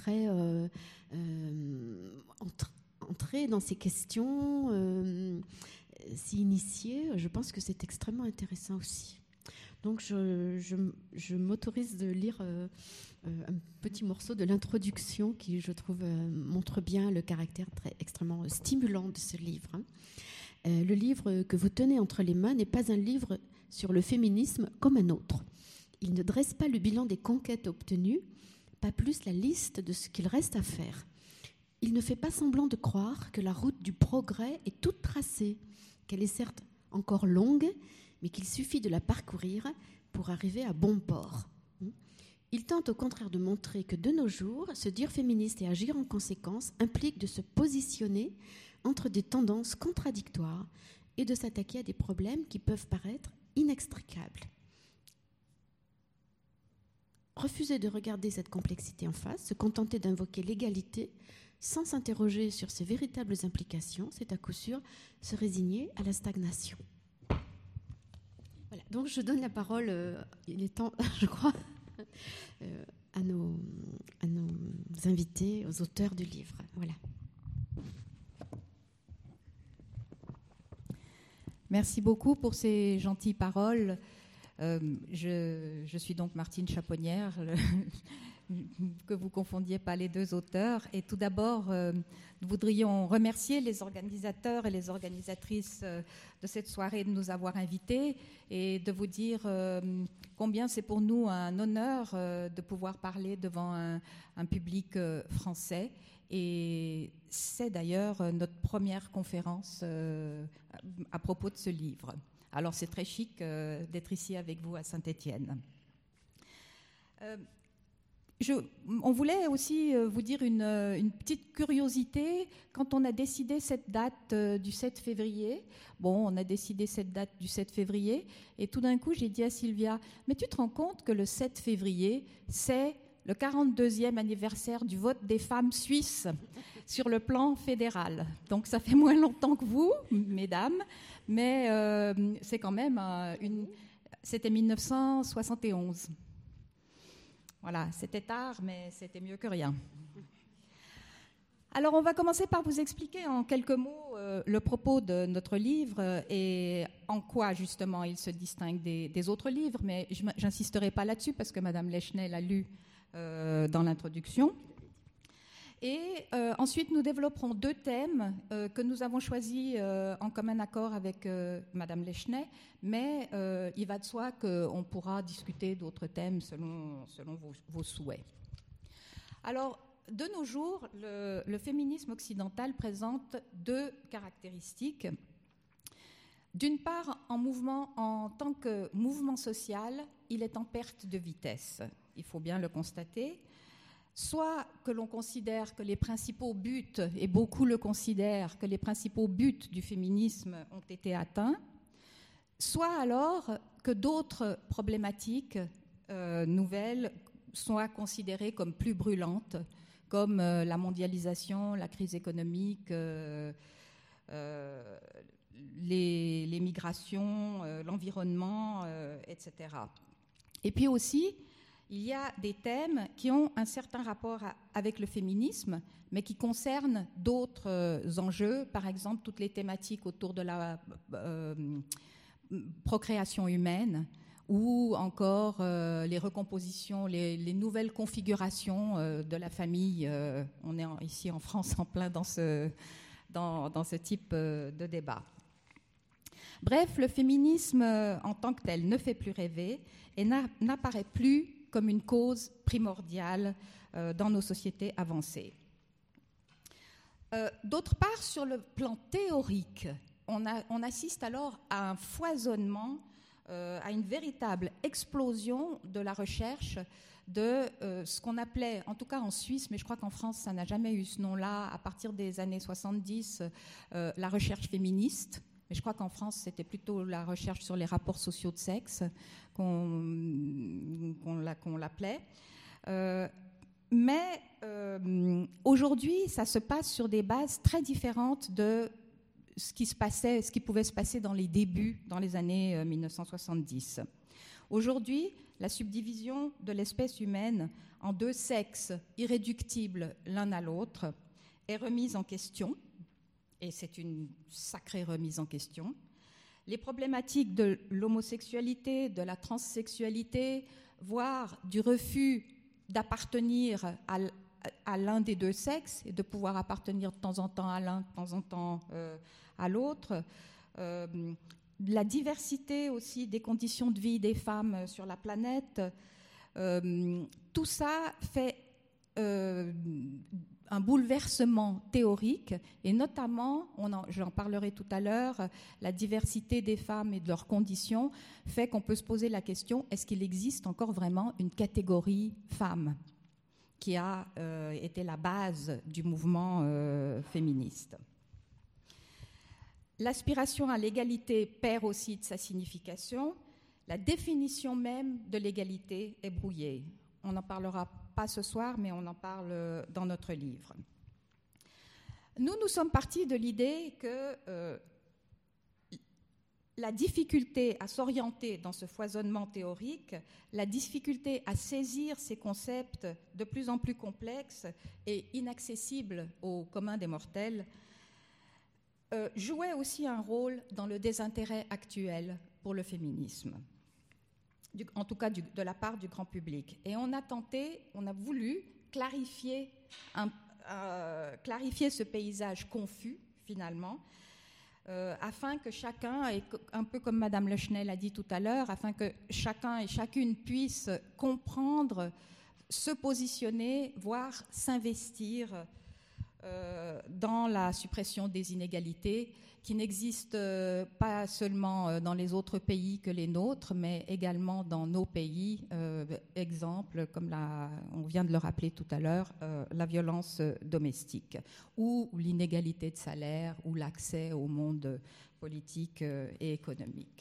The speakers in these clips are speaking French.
après entrer dans ces questions, s'y initier, je pense que c'est extrêmement intéressant aussi. Donc je m'autorise de lire un petit morceau de l'introduction qui, je trouve, montre bien le caractère extrêmement stimulant de ce livre. Le livre que vous tenez entre les mains n'est pas un livre sur le féminisme comme un autre. Il ne dresse pas le bilan des conquêtes obtenues, pas plus la liste de ce qu'il reste à faire. Il ne fait pas semblant de croire que la route du progrès est toute tracée, qu'elle est certes encore longue, mais qu'il suffit de la parcourir pour arriver à bon port. Il tente au contraire de montrer que de nos jours, se dire féministe et agir en conséquence implique de se positionner entre des tendances contradictoires et de s'attaquer à des problèmes qui peuvent paraître inextricables. Refuser de regarder cette complexité en face, se contenter d'invoquer l'égalité sans s'interroger sur ses véritables implications, c'est à coup sûr se résigner à la stagnation. Voilà, donc je donne la parole, il est temps, je crois, à nos invités, aux auteurs du livre. Voilà. Merci beaucoup pour ces gentilles paroles. Je suis donc Martine Chaponnière, que vous confondiez pas les deux auteurs. Et tout d'abord, nous voudrions remercier les organisateurs et les organisatrices de cette soirée de nous avoir invités et de vous dire combien c'est pour nous un honneur de pouvoir parler devant un public français. Et c'est d'ailleurs notre première conférence à propos de ce livre. Alors c'est très chic d'être ici avec vous à Saint-Étienne. On voulait aussi vous dire une petite curiosité. Quand on a décidé cette date du 7 février, on a décidé cette date du 7 février, et tout d'un coup j'ai dit à Sylvia, mais tu te rends compte que le 7 février, c'est le 42e anniversaire du vote des femmes suisses sur le plan fédéral. Donc ça fait moins longtemps que vous, mesdames, mais c'est quand même c'était 1971. Voilà, c'était tard, mais c'était mieux que rien. Alors on va commencer par vous expliquer en quelques mots le propos de notre livre et en quoi justement il se distingue des autres livres, mais je n'insisterai pas là-dessus parce que Madame Lechner l'a lu dans l'introduction. Et ensuite, nous développerons deux thèmes que nous avons choisis en commun accord avec Madame Lechner, mais il va de soi qu'on pourra discuter d'autres thèmes selon vos souhaits. Alors, de nos jours, le féminisme occidental présente deux caractéristiques. D'une part, en tant que mouvement social, il est en perte de vitesse. Il faut bien le constater. Soit que l'on considère que les principaux buts, et beaucoup le considèrent, que les principaux buts du féminisme ont été atteints, soit alors que d'autres problématiques nouvelles soient considérées comme plus brûlantes, comme la mondialisation, la crise économique, les migrations, l'environnement, etc. Et puis aussi, il y a des thèmes qui ont un certain rapport avec le féminisme, mais qui concernent d'autres enjeux, par exemple toutes les thématiques autour de la procréation humaine, ou encore les recompositions, les nouvelles configurations de la famille. On est ici en France en plein dans ce type de débat. Bref, le féminisme en tant que tel ne fait plus rêver et n'apparaît plus comme une cause primordiale dans nos sociétés avancées. D'autre part, sur le plan théorique, on assiste alors à un foisonnement, à une véritable explosion de la recherche de ce qu'on appelait, en tout cas en Suisse, mais je crois qu'en France, ça n'a jamais eu ce nom-là, à partir des années 70, la recherche féministe. Mais je crois qu'en France, c'était plutôt la recherche sur les rapports sociaux de sexe qu'on l'appelait. Mais aujourd'hui, ça se passe sur des bases très différentes de ce qui pouvait se passer dans les débuts, dans les années 1970. Aujourd'hui, la subdivision de l'espèce humaine en deux sexes irréductibles l'un à l'autre est remise en question, et c'est une sacrée remise en question. Les problématiques de l'homosexualité, de la transsexualité, voire du refus d'appartenir à l'un des deux sexes et de pouvoir appartenir de temps en temps à l'un, de temps en temps à l'autre. La diversité aussi des conditions de vie des femmes sur la planète. Tout ça fait un bouleversement théorique, et notamment, j'en parlerai tout à l'heure, la diversité des femmes et de leurs conditions fait qu'on peut se poser la question, est-ce qu'il existe encore vraiment une catégorie femme qui a été la base du mouvement féministe. L'aspiration à l'égalité perd aussi de sa signification. La définition même de l'égalité est brouillée. On n'en parlera pas ce soir, mais on en parle dans notre livre. Nous sommes partis de l'idée que la difficulté à s'orienter dans ce foisonnement théorique, la difficulté à saisir ces concepts de plus en plus complexes et inaccessibles au commun des mortels, jouait aussi un rôle dans le désintérêt actuel pour le féminisme, en tout cas de la part du grand public. Et on a voulu clarifier ce paysage confus, finalement, afin que chacun, et un peu comme Madame Lechner l'a dit tout à l'heure, afin que chacun et chacune puisse comprendre, se positionner, voire s'investir dans la suppression des inégalités qui n'existent pas seulement dans les autres pays que les nôtres, mais également dans nos pays. Exemple, comme on vient de le rappeler tout à l'heure, la violence domestique, ou l'inégalité de salaire, ou l'accès au monde politique et économique.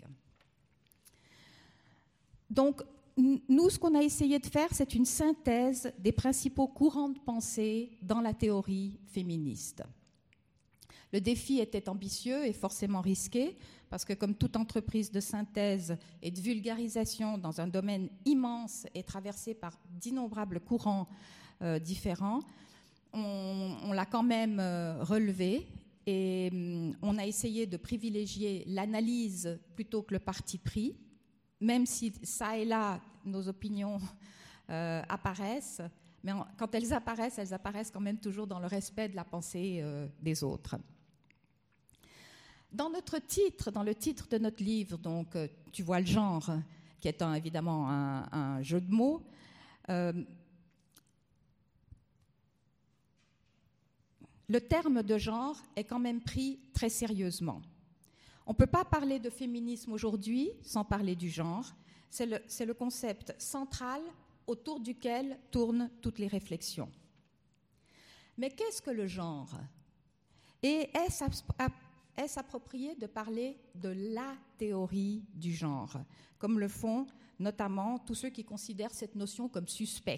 Donc, nous, ce qu'on a essayé de faire, c'est une synthèse des principaux courants de pensée dans la théorie féministe. Le défi était ambitieux et forcément risqué, parce que comme toute entreprise de synthèse et de vulgarisation dans un domaine immense et traversé par d'innombrables courants différents, on l'a quand même relevé, et on a essayé de privilégier l'analyse plutôt que le parti pris, même si ça et là, nos opinions apparaissent, mais quand elles apparaissent quand même toujours dans le respect de la pensée des autres. Dans le titre de notre livre, donc, tu vois le genre, qui étant évidemment un jeu de mots, le terme de genre est quand même pris très sérieusement. On ne peut pas parler de féminisme aujourd'hui sans parler du genre. C'est le concept central autour duquel tournent toutes les réflexions. Mais qu'est-ce que le genre ? Et est-ce approprié de parler de la théorie du genre, comme le font notamment tous ceux qui considèrent cette notion comme suspecte ?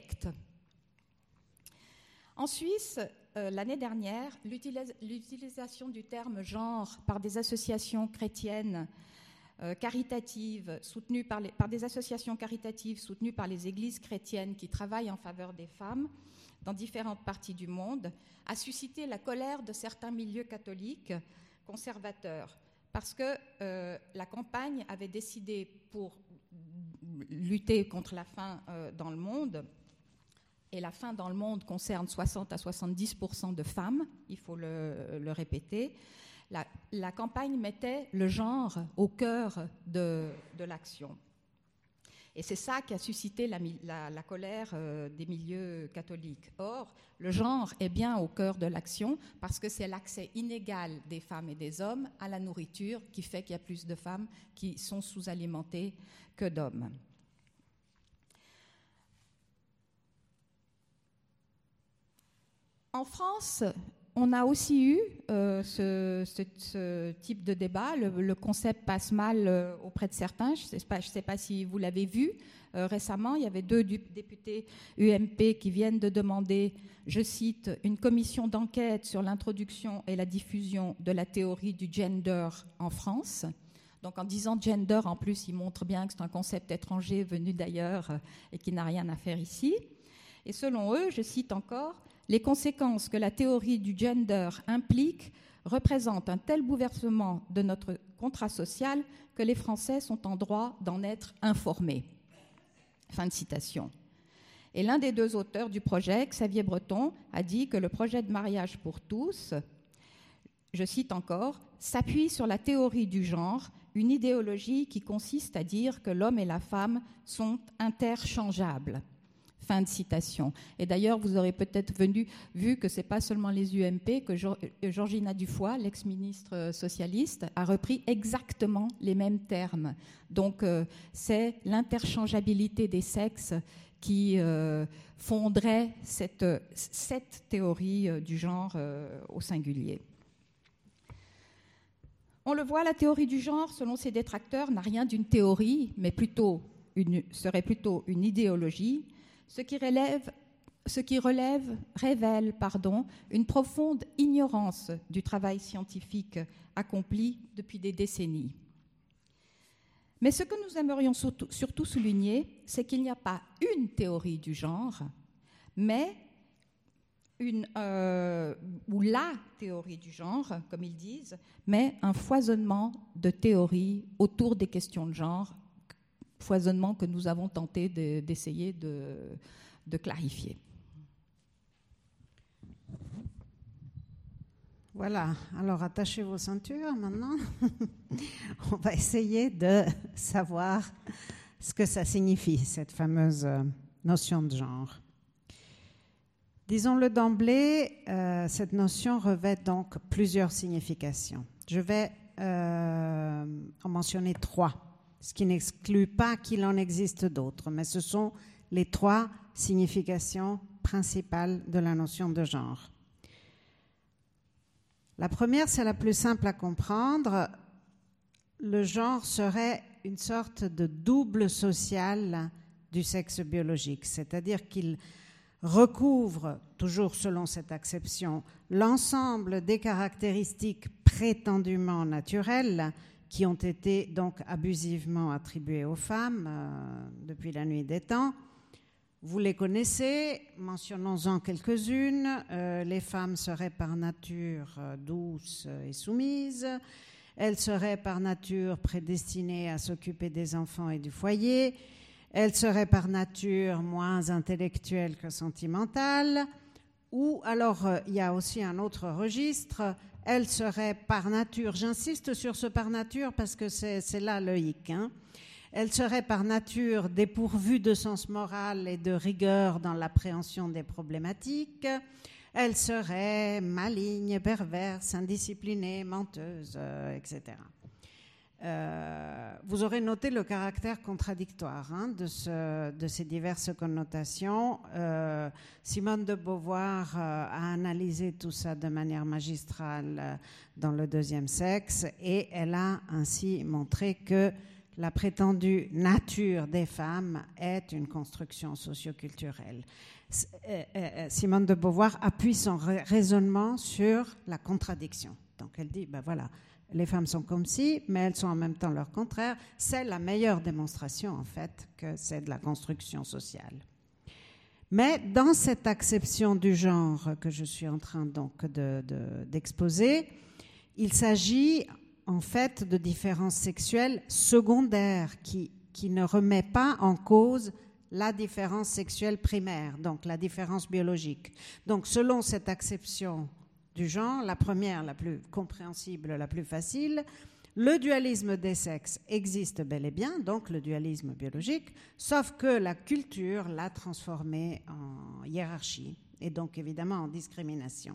En Suisse, l'année dernière, l'utilisation du terme genre par des associations chrétiennes caritatives, soutenues par des associations caritatives soutenues par les églises chrétiennes qui travaillent en faveur des femmes dans différentes parties du monde, a suscité la colère de certains milieux catholiques conservateurs, parce que la campagne avait décidé, pour lutter contre la faim dans le monde, et la faim dans le monde concerne 60 à 70% de femmes, il faut le répéter, la campagne mettait le genre au cœur de l'action. Et c'est ça qui a suscité la colère des milieux catholiques. Or, le genre est bien au cœur de l'action parce que c'est l'accès inégal des femmes et des hommes à la nourriture qui fait qu'il y a plus de femmes qui sont sous-alimentées que d'hommes. En France, on a aussi eu ce type de débat. Le concept passe mal auprès de certains. Je ne sais pas si vous l'avez vu. Récemment, il y avait 2 députés UMP qui viennent de demander, je cite, une commission d'enquête sur l'introduction et la diffusion de la théorie du gender en France. Donc en disant gender, en plus, il montre bien que c'est un concept étranger venu d'ailleurs et qui n'a rien à faire ici. Et selon eux, je cite encore, « Les conséquences que la théorie du gender implique représentent un tel bouleversement de notre contrat social que les Français sont en droit d'en être informés. » Fin de citation. Et l'un des deux auteurs du projet, Xavier Breton, a dit que le projet de mariage pour tous, je cite encore, « s'appuie sur la théorie du genre, une idéologie qui consiste à dire que l'homme et la femme sont interchangeables. » Fin de citation. Et d'ailleurs, vous aurez peut-être vu que ce n'est pas seulement les UMP, que Georgina Dufoy, l'ex-ministre socialiste, a repris exactement les mêmes termes. Donc, c'est l'interchangeabilité des sexes qui fonderait cette théorie du genre au singulier. On le voit, la théorie du genre, selon ses détracteurs, n'a rien d'une théorie, mais serait plutôt une idéologie, ce qui révèle une profonde ignorance du travail scientifique accompli depuis des décennies. Mais ce que nous aimerions surtout souligner, c'est qu'il n'y a pas une théorie du genre, mais ou la théorie du genre, comme ils disent, mais un foisonnement de théories autour des questions de genre, foisonnement que nous avons tenté d'essayer de clarifier. Voilà, alors attachez vos ceintures maintenant. On va essayer de savoir ce que ça signifie, cette fameuse notion de genre. Disons-le d'emblée, cette notion revêt donc plusieurs significations. Je vais en mentionner 3. Ce qui n'exclut pas qu'il en existe d'autres, mais ce sont les 3 significations principales de la notion de genre. La première, c'est la plus simple à comprendre. Le genre serait une sorte de double social du sexe biologique, c'est-à-dire qu'il recouvre, toujours selon cette acception, l'ensemble des caractéristiques prétendument naturelles qui ont été donc abusivement attribuées aux femmes depuis la nuit des temps. Vous les connaissez, mentionnons-en quelques-unes. Les femmes seraient par nature douces et soumises. Elles seraient par nature prédestinées à s'occuper des enfants et du foyer. Elles seraient par nature moins intellectuelles que sentimentales. Ou alors, il y a aussi un autre registre. Elle serait par nature, j'insiste sur ce par nature parce que c'est là le hic, elle serait par nature dépourvue de sens moral et de rigueur dans l'appréhension des problématiques, elle serait maligne, perverse, indisciplinée, menteuse, etc. Vous aurez noté le caractère contradictoire de ces diverses connotations. Simone de Beauvoir a analysé tout ça de manière magistrale dans Le Deuxième Sexe et elle a ainsi montré que la prétendue nature des femmes est une construction socioculturelle. Simone de Beauvoir appuie son raisonnement sur la contradiction. Donc elle dit, ben voilà, les femmes sont comme ci, mais elles sont en même temps leur contraire. C'est la meilleure démonstration, en fait, que c'est de la construction sociale. Mais dans cette acception du genre que je suis en train donc d'exposer, il s'agit en fait de différences sexuelles secondaires qui ne remet pas en cause la différence sexuelle primaire, donc la différence biologique. Donc selon cette acception du genre, la première, la plus compréhensible, la plus facile, le dualisme des sexes existe bel et bien, donc le dualisme biologique, sauf que la culture l'a transformé en hiérarchie et donc évidemment en discrimination.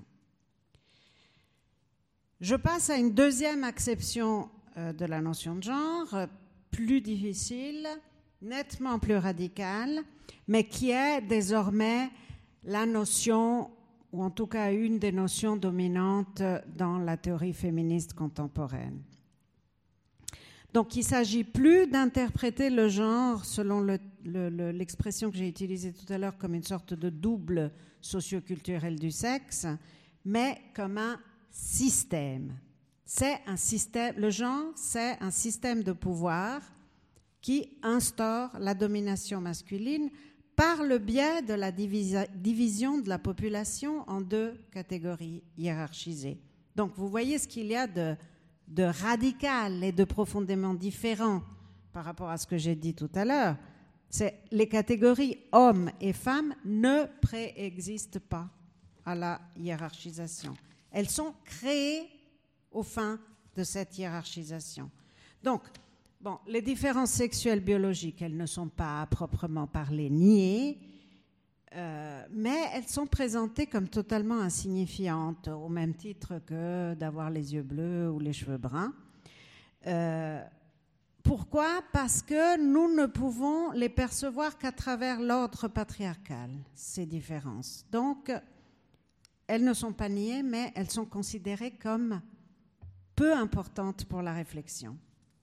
Je passe à une deuxième acception de la notion de genre, plus difficile, nettement plus radicale, mais qui est désormais la notion, ou en tout cas une des notions dominantes dans la théorie féministe contemporaine. Donc il ne s'agit plus d'interpréter le genre selon l'expression que j'ai utilisée tout à l'heure comme une sorte de double socioculturel du sexe, mais comme un système. Le genre, c'est un système de pouvoir qui instaure la domination masculine par le biais de la division de la population en 2 catégories hiérarchisées. Donc, vous voyez ce qu'il y a de radical et de profondément différent par rapport à ce que j'ai dit tout à l'heure. Les catégories hommes et femmes ne préexistent pas à la hiérarchisation. Elles sont créées au fin de cette hiérarchisation. Donc, les différences sexuelles biologiques, elles ne sont pas à proprement parler niées, mais elles sont présentées comme totalement insignifiantes, au même titre que d'avoir les yeux bleus ou les cheveux bruns. Pourquoi ? Parce que nous ne pouvons les percevoir qu'à travers l'ordre patriarcal, ces différences. Donc, elles ne sont pas niées, mais elles sont considérées comme peu importantes pour la réflexion.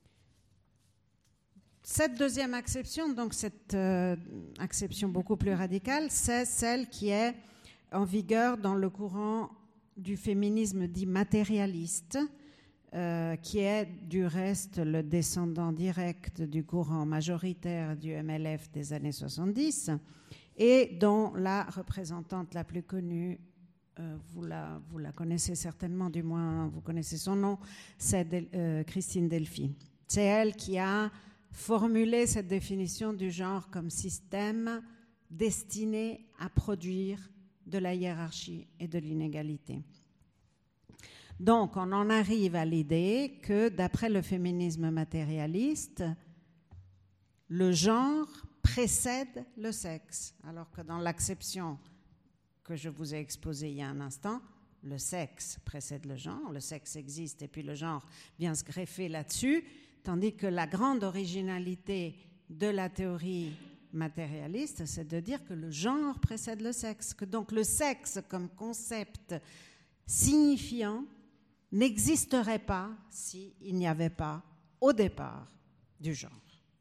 Cette deuxième acception, donc cette acception beaucoup plus radicale, c'est celle qui est en vigueur dans le courant du féminisme dit matérialiste, qui est du reste le descendant direct du courant majoritaire du MLF des années 70 et dont la représentante la plus connue, vous la connaissez certainement, du moins vous connaissez son nom, c'est Christine Delphi. C'est elle qui a formulé cette définition du genre comme système destiné à produire de la hiérarchie et de l'inégalité. Donc, on en arrive à l'idée que, d'après le féminisme matérialiste, le genre précède le sexe, alors que dans l'acception que je vous ai exposée il y a un instant, le sexe précède le sexe existe et puis le genre vient se greffer là-dessus, tandis que la grande originalité de la théorie matérialiste, c'est de dire que le genre précède le sexe, que donc le sexe comme concept signifiant n'existerait pas s'il n'y avait pas, au départ, du genre.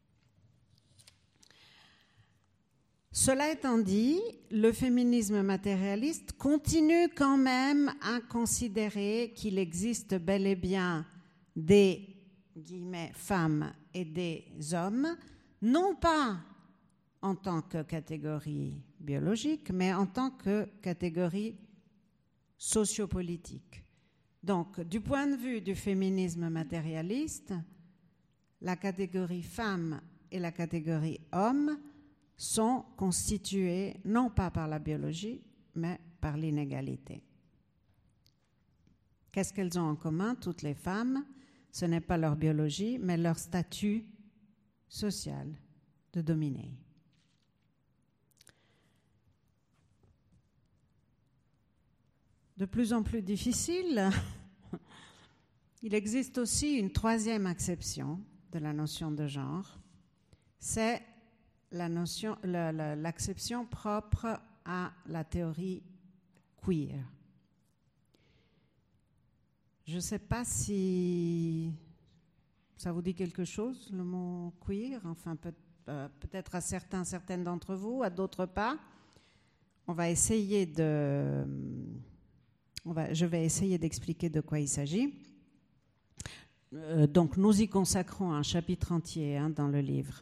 Cela étant dit, le féminisme matérialiste continue quand même à considérer qu'il existe bel et bien des guillemets, femmes et des hommes, non pas en tant que catégorie biologique, mais en tant que catégorie sociopolitique. Donc, du point de vue du féminisme matérialiste, la catégorie femme et la catégorie homme sont constituées non pas par la biologie, mais par l'inégalité. Qu'est-ce qu'elles ont en commun, toutes les femmes ? Ce n'est pas leur biologie, mais leur statut social de dominer. De plus en plus difficile, il existe aussi une troisième acception de la notion de genre. C'est l'acception propre à la théorie queer. Je ne sais pas si ça vous dit quelque chose, le mot queer, enfin peut-être à certaines d'entre vous, à d'autres pas. Je vais essayer d'expliquer de quoi il s'agit. Donc nous y consacrons un chapitre entier dans le livre.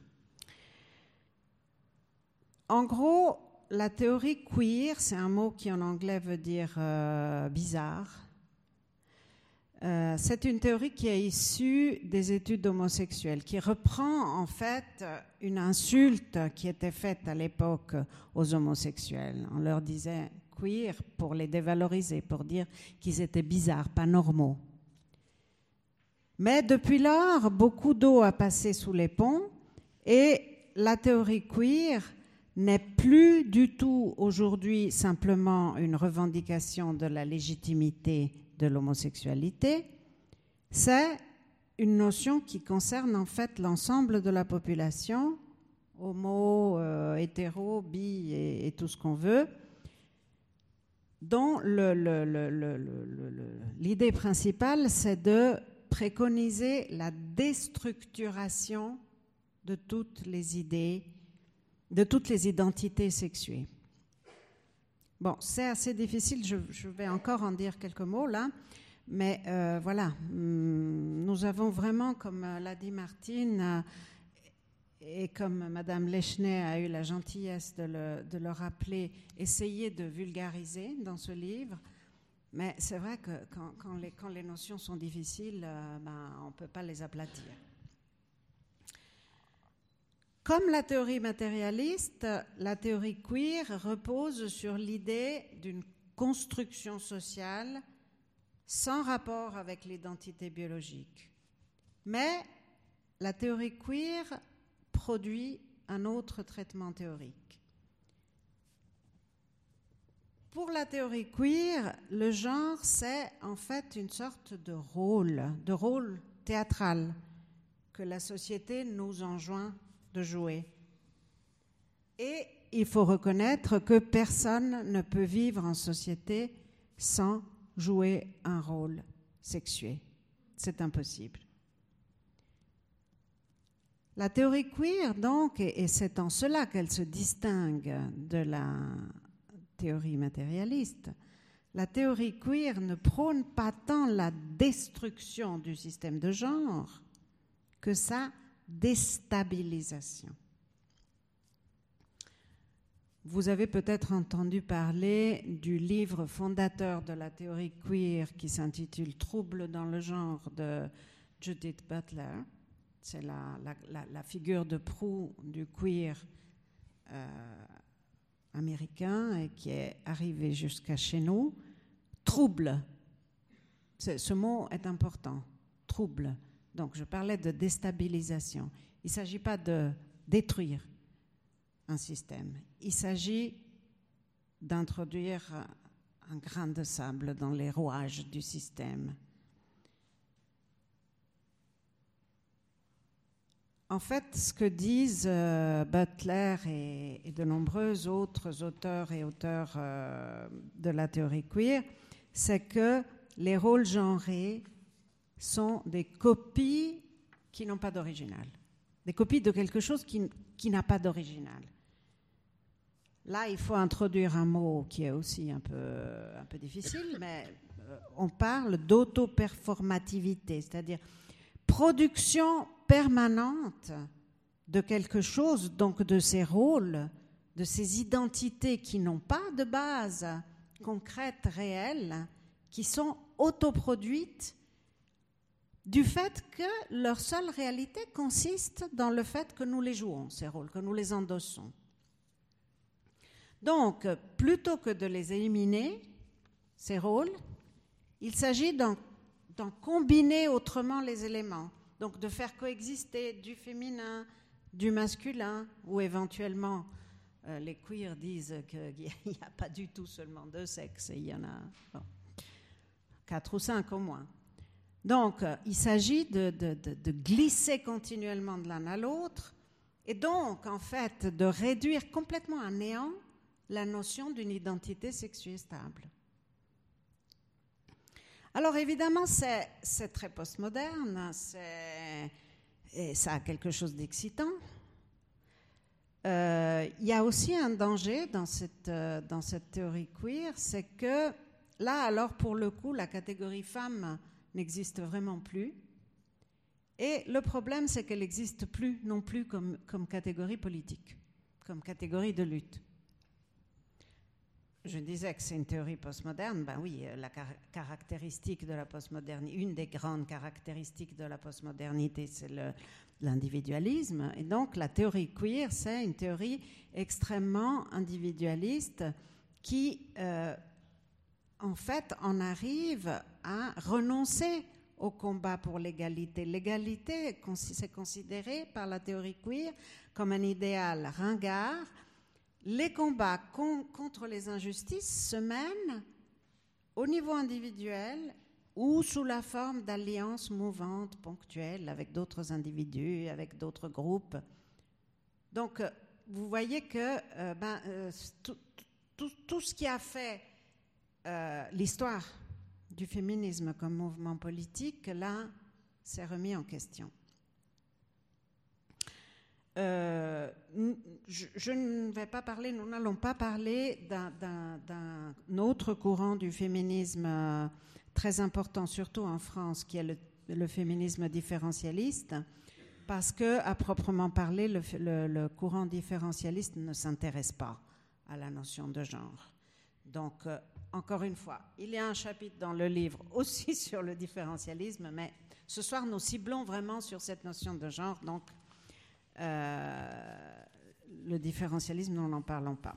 En gros, la théorie queer, c'est un mot qui en anglais veut dire bizarre. C'est une théorie qui est issue des études homosexuelles, qui reprend en fait une insulte qui était faite à l'époque aux homosexuels. On leur disait queer pour les dévaloriser, pour dire qu'ils étaient bizarres, pas normaux. Mais depuis lors, beaucoup d'eau a passé sous les ponts et la théorie queer n'est plus du tout aujourd'hui simplement une revendication de la légitimité de l'homosexualité, c'est une notion qui concerne en fait l'ensemble de la population, homo, hétéro, bi et tout ce qu'on veut, dont l'idée principale, c'est de préconiser la déstructuration de toutes les idées, de toutes les identités sexuées. Bon, c'est assez difficile, je vais encore en dire quelques mots là, Mais voilà, nous avons vraiment, comme l'a dit Martine, et comme Madame Leschnay a eu la gentillesse de le rappeler, essayé de vulgariser dans ce livre. Mais c'est vrai que quand les notions sont difficiles, on ne peut pas les aplatir. Comme la théorie matérialiste, la théorie queer repose sur l'idée d'une construction sociale sans rapport avec l'identité biologique. Mais la théorie queer produit un autre traitement théorique. Pour la théorie queer, le genre, c'est en fait une sorte de rôle théâtral que la société nous enjoint de jouer. Et il faut reconnaître que personne ne peut vivre en société sans jouer un rôle sexué. C'est impossible. La théorie queer, donc, et c'est en cela qu'elle se distingue de la théorie matérialiste, la théorie queer ne prône pas tant la destruction du système de genre que sa déstabilisation. Vous avez peut-être entendu parler du livre fondateur de la théorie queer qui s'intitule « Troubles dans le genre » de Judith Butler. C'est la figure de proue du queer américain et qui est arrivée jusqu'à chez nous. Trouble, ce mot est important, trouble. Donc je parlais de déstabilisation. Il ne s'agit pas de détruire un système. Il s'agit d'introduire un grain de sable dans les rouages du système. En fait, ce que disent Butler et de nombreux autres auteurs et auteurs de la théorie queer, c'est que les rôles genrés sont des copies qui n'ont pas d'original, des copies de quelque chose qui n'a pas d'original. Là, il faut introduire un mot qui est aussi un peu difficile, mais on parle d'autoperformativité, c'est-à-dire production permanente de quelque chose, donc de ces rôles, de ces identités qui n'ont pas de base concrète, réelle, qui sont autoproduites du fait que leur seule réalité consiste dans le fait que nous les jouons, ces rôles, que nous les endossons. Donc, plutôt que de les éliminer, ces rôles, il s'agit d'en combiner autrement les éléments. Donc, de faire coexister du féminin, du masculin, ou éventuellement, les queers disent qu'il n'y a pas du tout seulement deux sexes, il y en a 4 ou 5 au moins. Donc, il s'agit de glisser continuellement de l'un à l'autre, et donc, en fait, de réduire complètement à néant la notion d'une identité sexuée stable. Alors évidemment, c'est très postmoderne, et ça a quelque chose d'excitant. Il y a aussi un danger dans cette théorie queer, c'est que là, alors pour le coup, la catégorie femme n'existe vraiment plus. Et le problème, c'est qu'elle n'existe plus non plus comme catégorie politique, comme catégorie de lutte. Je disais que c'est une théorie postmoderne. Ben oui, la caractéristique de la postmodernité, une des grandes caractéristiques de la postmodernité, c'est l'individualisme. Et donc, la théorie queer, c'est une théorie extrêmement individualiste qui, en fait, en arrive à renoncer au combat pour l'égalité. L'égalité, c'est considéré par la théorie queer comme un idéal ringard. Les combats contre les injustices se mènent au niveau individuel ou sous la forme d'alliances mouvantes, ponctuelles, avec d'autres individus, avec d'autres groupes. Donc, vous voyez que tout ce qui a fait l'histoire du féminisme comme mouvement politique, là, s'est remis en question. Je ne vais pas parler, nous n'allons pas parler d'un autre courant du féminisme très important, surtout en France, qui est le féminisme différentialiste, parce que, à proprement parler, le courant différentialiste ne s'intéresse pas à la notion de genre. Donc, encore une fois, il y a un chapitre dans le livre aussi sur le différentialisme, mais ce soir, nous ciblons vraiment sur cette notion de genre, donc le différentialisme, nous n'en parlons pas.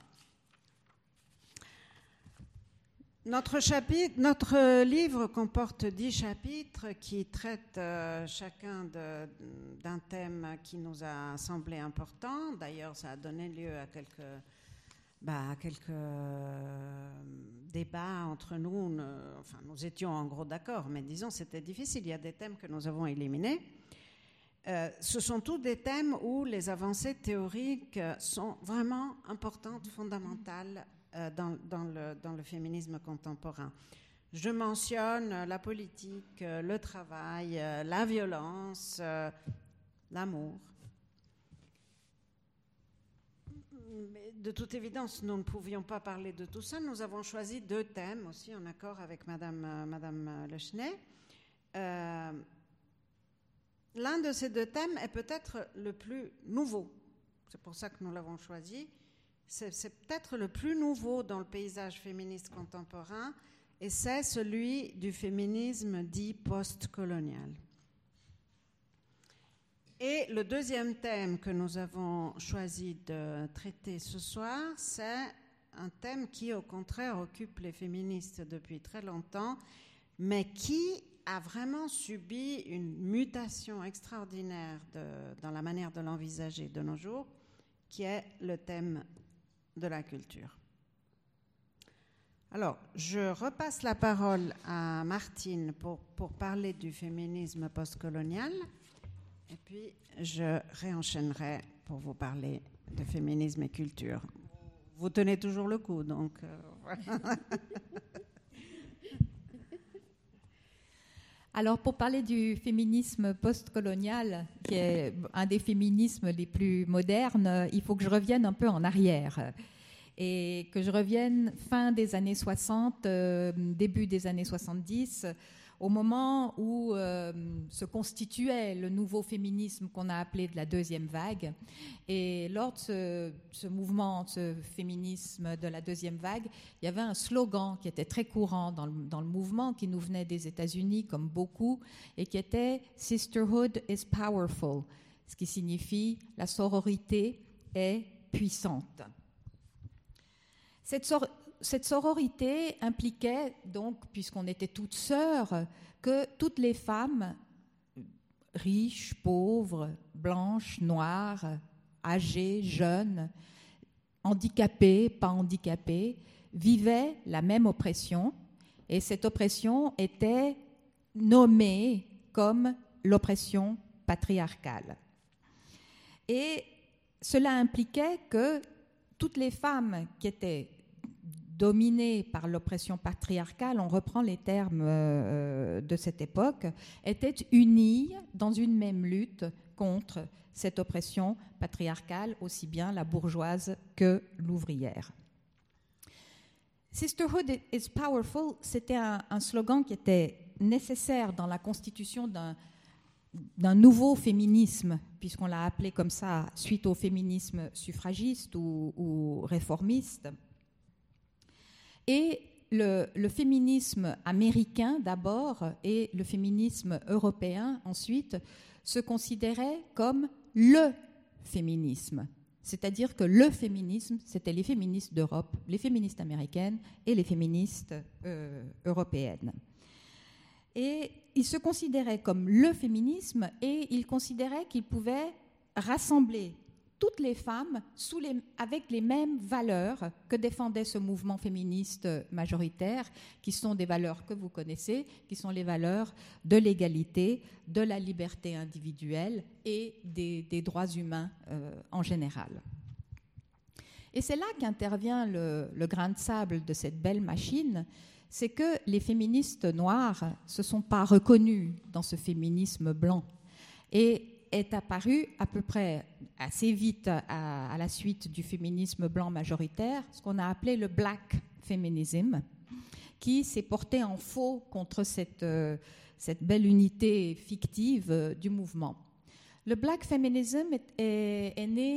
Notre livre comporte 10 chapitres qui traitent chacun d'un thème qui nous a semblé important. D'ailleurs, ça a donné lieu à quelques débats entre nous. Nous étions en gros d'accord, mais disons c'était difficile. Il y a des thèmes que nous avons éliminés. Ce sont tous des thèmes où les avancées théoriques sont vraiment importantes, fondamentales dans le féminisme contemporain. Je mentionne la politique, le travail, la violence, l'amour. Mais de toute évidence, nous ne pouvions pas parler de tout ça. Nous avons choisi 2 thèmes aussi en accord avec Madame Lechesnay. L'un de ces 2 thèmes est peut-être le plus nouveau. C'est pour ça que nous l'avons choisi. C'est peut-être le plus nouveau dans le paysage féministe contemporain, et c'est celui du féminisme dit post-colonial. Et le deuxième thème que nous avons choisi de traiter ce soir, c'est un thème qui, au contraire, occupe les féministes depuis très longtemps, mais qui a vraiment subi une mutation extraordinaire dans la manière de l'envisager de nos jours, qui est le thème de la culture. Alors, je repasse la parole à Martine pour parler du féminisme postcolonial, et puis je réenchaînerai pour vous parler de féminisme et culture. Vous tenez toujours le coup, donc voilà. Alors, pour parler du féminisme postcolonial, qui est un des féminismes les plus modernes, il faut que je revienne un peu en arrière et que je revienne fin des années 60, début des années 70, au moment où se constituait le nouveau féminisme qu'on a appelé de la deuxième vague. Et lors de ce mouvement, ce féminisme de la deuxième vague, il y avait un slogan qui était très courant dans le mouvement, qui nous venait des États-Unis comme beaucoup, et qui était « Sisterhood is powerful », ce qui signifie « la sororité est puissante ». Cette sororité impliquait donc, puisqu'on était toutes sœurs, que toutes les femmes, riches, pauvres, blanches, noires, âgées, jeunes, handicapées, pas handicapées, vivaient la même oppression, et cette oppression était nommée comme l'oppression patriarcale. Et cela impliquait que toutes les femmes qui étaient dominées par l'oppression patriarcale, on reprend les termes de cette époque, étaient unies dans une même lutte contre cette oppression patriarcale, aussi bien la bourgeoise que l'ouvrière. Sisterhood is powerful, c'était un slogan qui était nécessaire dans la constitution d'un nouveau féminisme, puisqu'on l'a appelé comme ça suite au féminisme suffragiste ou réformiste. Et le féminisme américain d'abord et le féminisme européen ensuite se considéraient comme le féminisme. C'est-à-dire que le féminisme, c'était les féministes d'Europe, les féministes américaines et les féministes européennes. Et ils se considéraient comme le féminisme et ils considéraient qu'ils pouvaient rassembler toutes les femmes avec les mêmes valeurs que défendait ce mouvement féministe majoritaire, qui sont des valeurs que vous connaissez, qui sont les valeurs de l'égalité, de la liberté individuelle et des droits humains en général. Et c'est là qu'intervient le grain de sable de cette belle machine, c'est que les féministes noires ne se sont pas reconnues dans ce féminisme blanc et est apparu à peu près assez vite à la suite du féminisme blanc majoritaire, ce qu'on a appelé le black feminism, qui s'est porté en faux contre cette belle unité fictive du mouvement. Le black feminism est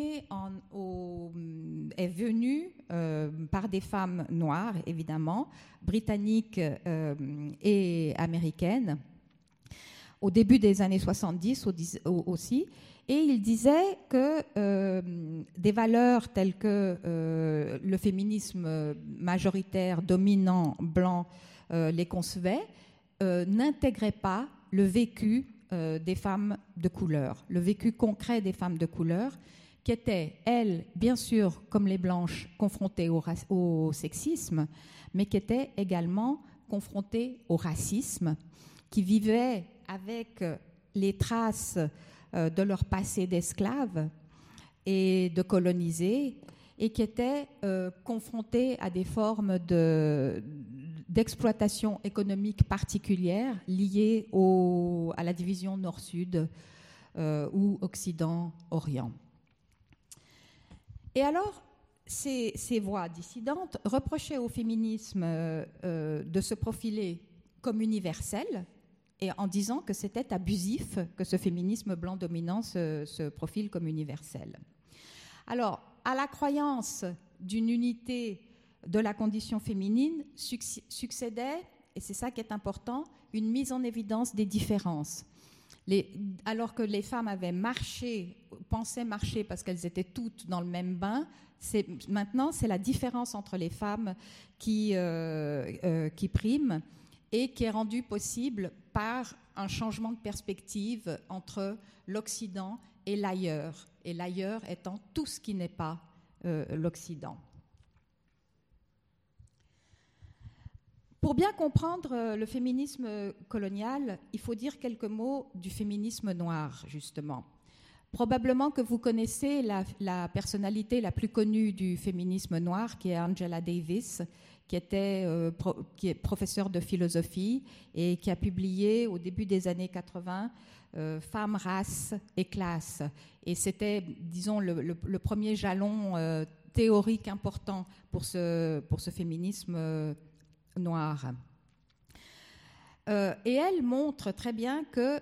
venu par des femmes noires, évidemment, britanniques et américaines, au début des années 70 aussi. Et il disait que des valeurs telles que le féminisme majoritaire, dominant, blanc, les concevait, n'intégraient pas le vécu des femmes de couleur, le vécu concret des femmes de couleur, qui étaient, elles, bien sûr, comme les blanches, confrontées au sexisme, mais qui étaient également confrontées au racisme, qui vivaient avec les traces de leur passé d'esclaves et de colonisés, et qui étaient confrontées à des formes d'exploitation économique particulière liées à la division Nord-Sud ou Occident-Orient. Et alors, ces voix dissidentes reprochaient au féminisme de se profiler comme universel, et en disant que c'était abusif que ce féminisme blanc dominant se profile comme universel. Alors, à la croyance d'une unité de la condition féminine succédait, et c'est ça qui est important, une mise en évidence des différences. Alors que les femmes pensaient marcher parce qu'elles étaient toutes dans le même bain, maintenant c'est la différence entre les femmes qui prime, et qui est rendue possible par un changement de perspective entre l'Occident et l'ailleurs étant tout ce qui n'est pas l'Occident. Pour bien comprendre le féminisme colonial, il faut dire quelques mots du féminisme noir, justement. Probablement que vous connaissez la personnalité la plus connue du féminisme noir, qui est Angela Davis, qui est professeure de philosophie et qui a publié au début des années 80 Femmes, race et classe. Et c'était, disons, le premier jalon théorique important pour ce féminisme noir. Et elle montre très bien que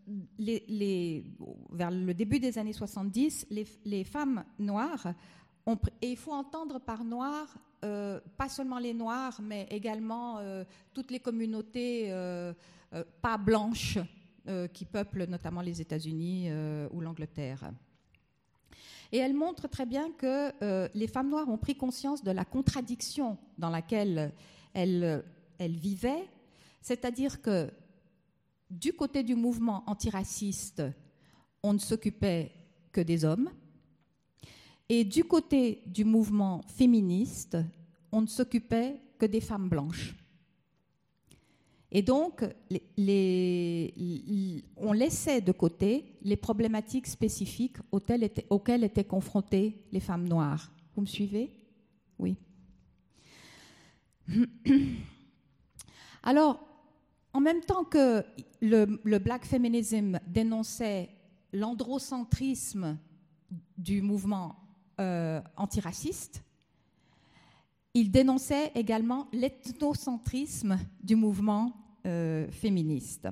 vers le début des années 70, les femmes noires, et il faut entendre par noir pas seulement les Noirs, mais également toutes les communautés pas blanches qui peuplent notamment les États-Unis ou l'Angleterre. Et elle montre très bien que les femmes noires ont pris conscience de la contradiction dans laquelle elles vivaient, c'est-à-dire que du côté du mouvement antiraciste, on ne s'occupait que des hommes, et du côté du mouvement féministe, on ne s'occupait que des femmes blanches. Et donc, on laissait de côté les problématiques spécifiques auxquelles étaient confrontées les femmes noires. Vous me suivez ? Oui. Alors, en même temps que le black feminism dénonçait l'androcentrisme du mouvement antiraciste, il dénonçait également l'ethnocentrisme du mouvement féministe.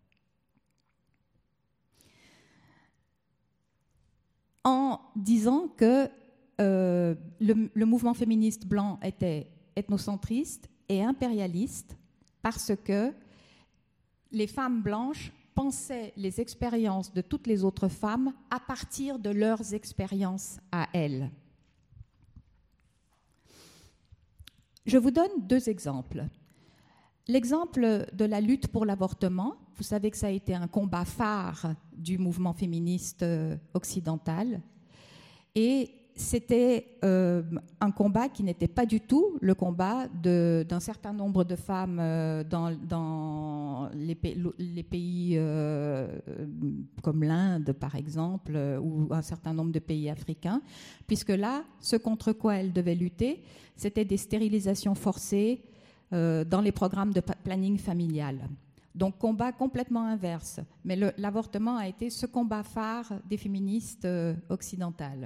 En disant que le mouvement féministe blanc était ethnocentriste et impérialiste parce que les femmes blanches pensaient les expériences de toutes les autres femmes à partir de leurs expériences à elles. Je vous donne 2 exemples. L'exemple de la lutte pour l'avortement, vous savez que ça a été un combat phare du mouvement féministe occidental, et c'était un combat qui n'était pas du tout le combat d'un certain nombre de femmes dans les pays comme l'Inde, par exemple, ou un certain nombre de pays africains, puisque là, ce contre quoi elles devaient lutter, c'était des stérilisations forcées dans les programmes de planning familial. Donc, combat complètement inverse. Mais l'avortement a été ce combat phare des féministes occidentales.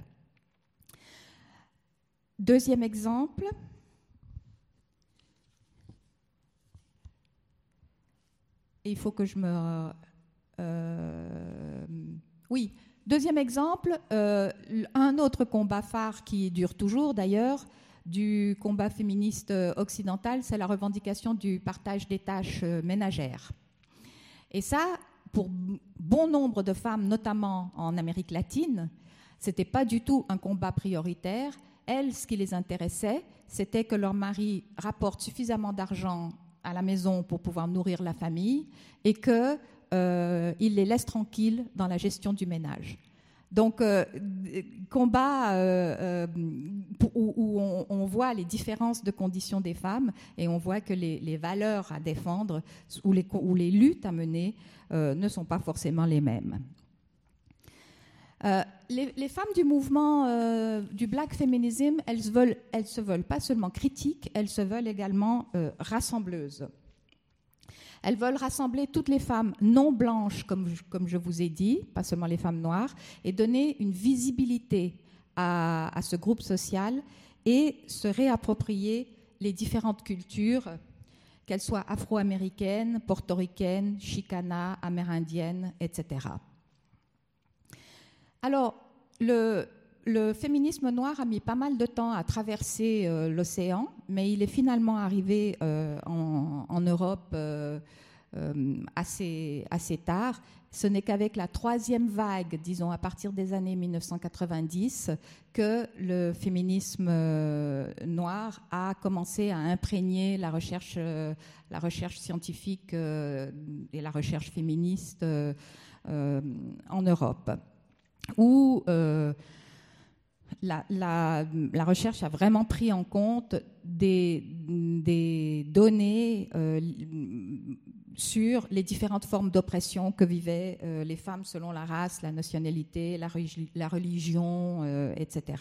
Deuxième exemple, il faut que je me... oui, deuxième exemple, un autre combat phare qui dure toujours d'ailleurs, du combat féministe occidental, c'est la revendication du partage des tâches ménagères. Et ça, pour bon nombre de femmes, notamment en Amérique latine, ce n'était pas du tout un combat prioritaire. Elles, ce qui les intéressait, c'était que leur mari rapporte suffisamment d'argent à la maison pour pouvoir nourrir la famille et qu'il les laisse tranquilles dans la gestion du ménage. Donc, combat où on voit les différences de conditions des femmes et on voit que les valeurs à défendre ou les luttes à mener ne sont pas forcément les mêmes. Les femmes du mouvement du Black Feminism, elles se veulent pas seulement critiques, elles se veulent également rassembleuses. Elles veulent rassembler toutes les femmes non blanches, comme je vous ai dit, pas seulement les femmes noires, et donner une visibilité à ce groupe social et se réapproprier les différentes cultures, qu'elles soient afro-américaines, portoricaines, chicana, amérindiennes, etc. Alors, le féminisme noir a mis pas mal de temps à traverser l'océan, mais il est finalement arrivé en Europe assez tard. Ce n'est qu'avec la troisième vague, disons à partir des années 1990, que le féminisme noir a commencé à imprégner la recherche scientifique et la recherche féministe en Europe, où la recherche a vraiment pris en compte des données sur les différentes formes d'oppression que vivaient les femmes selon la race, la nationalité, la religion, etc.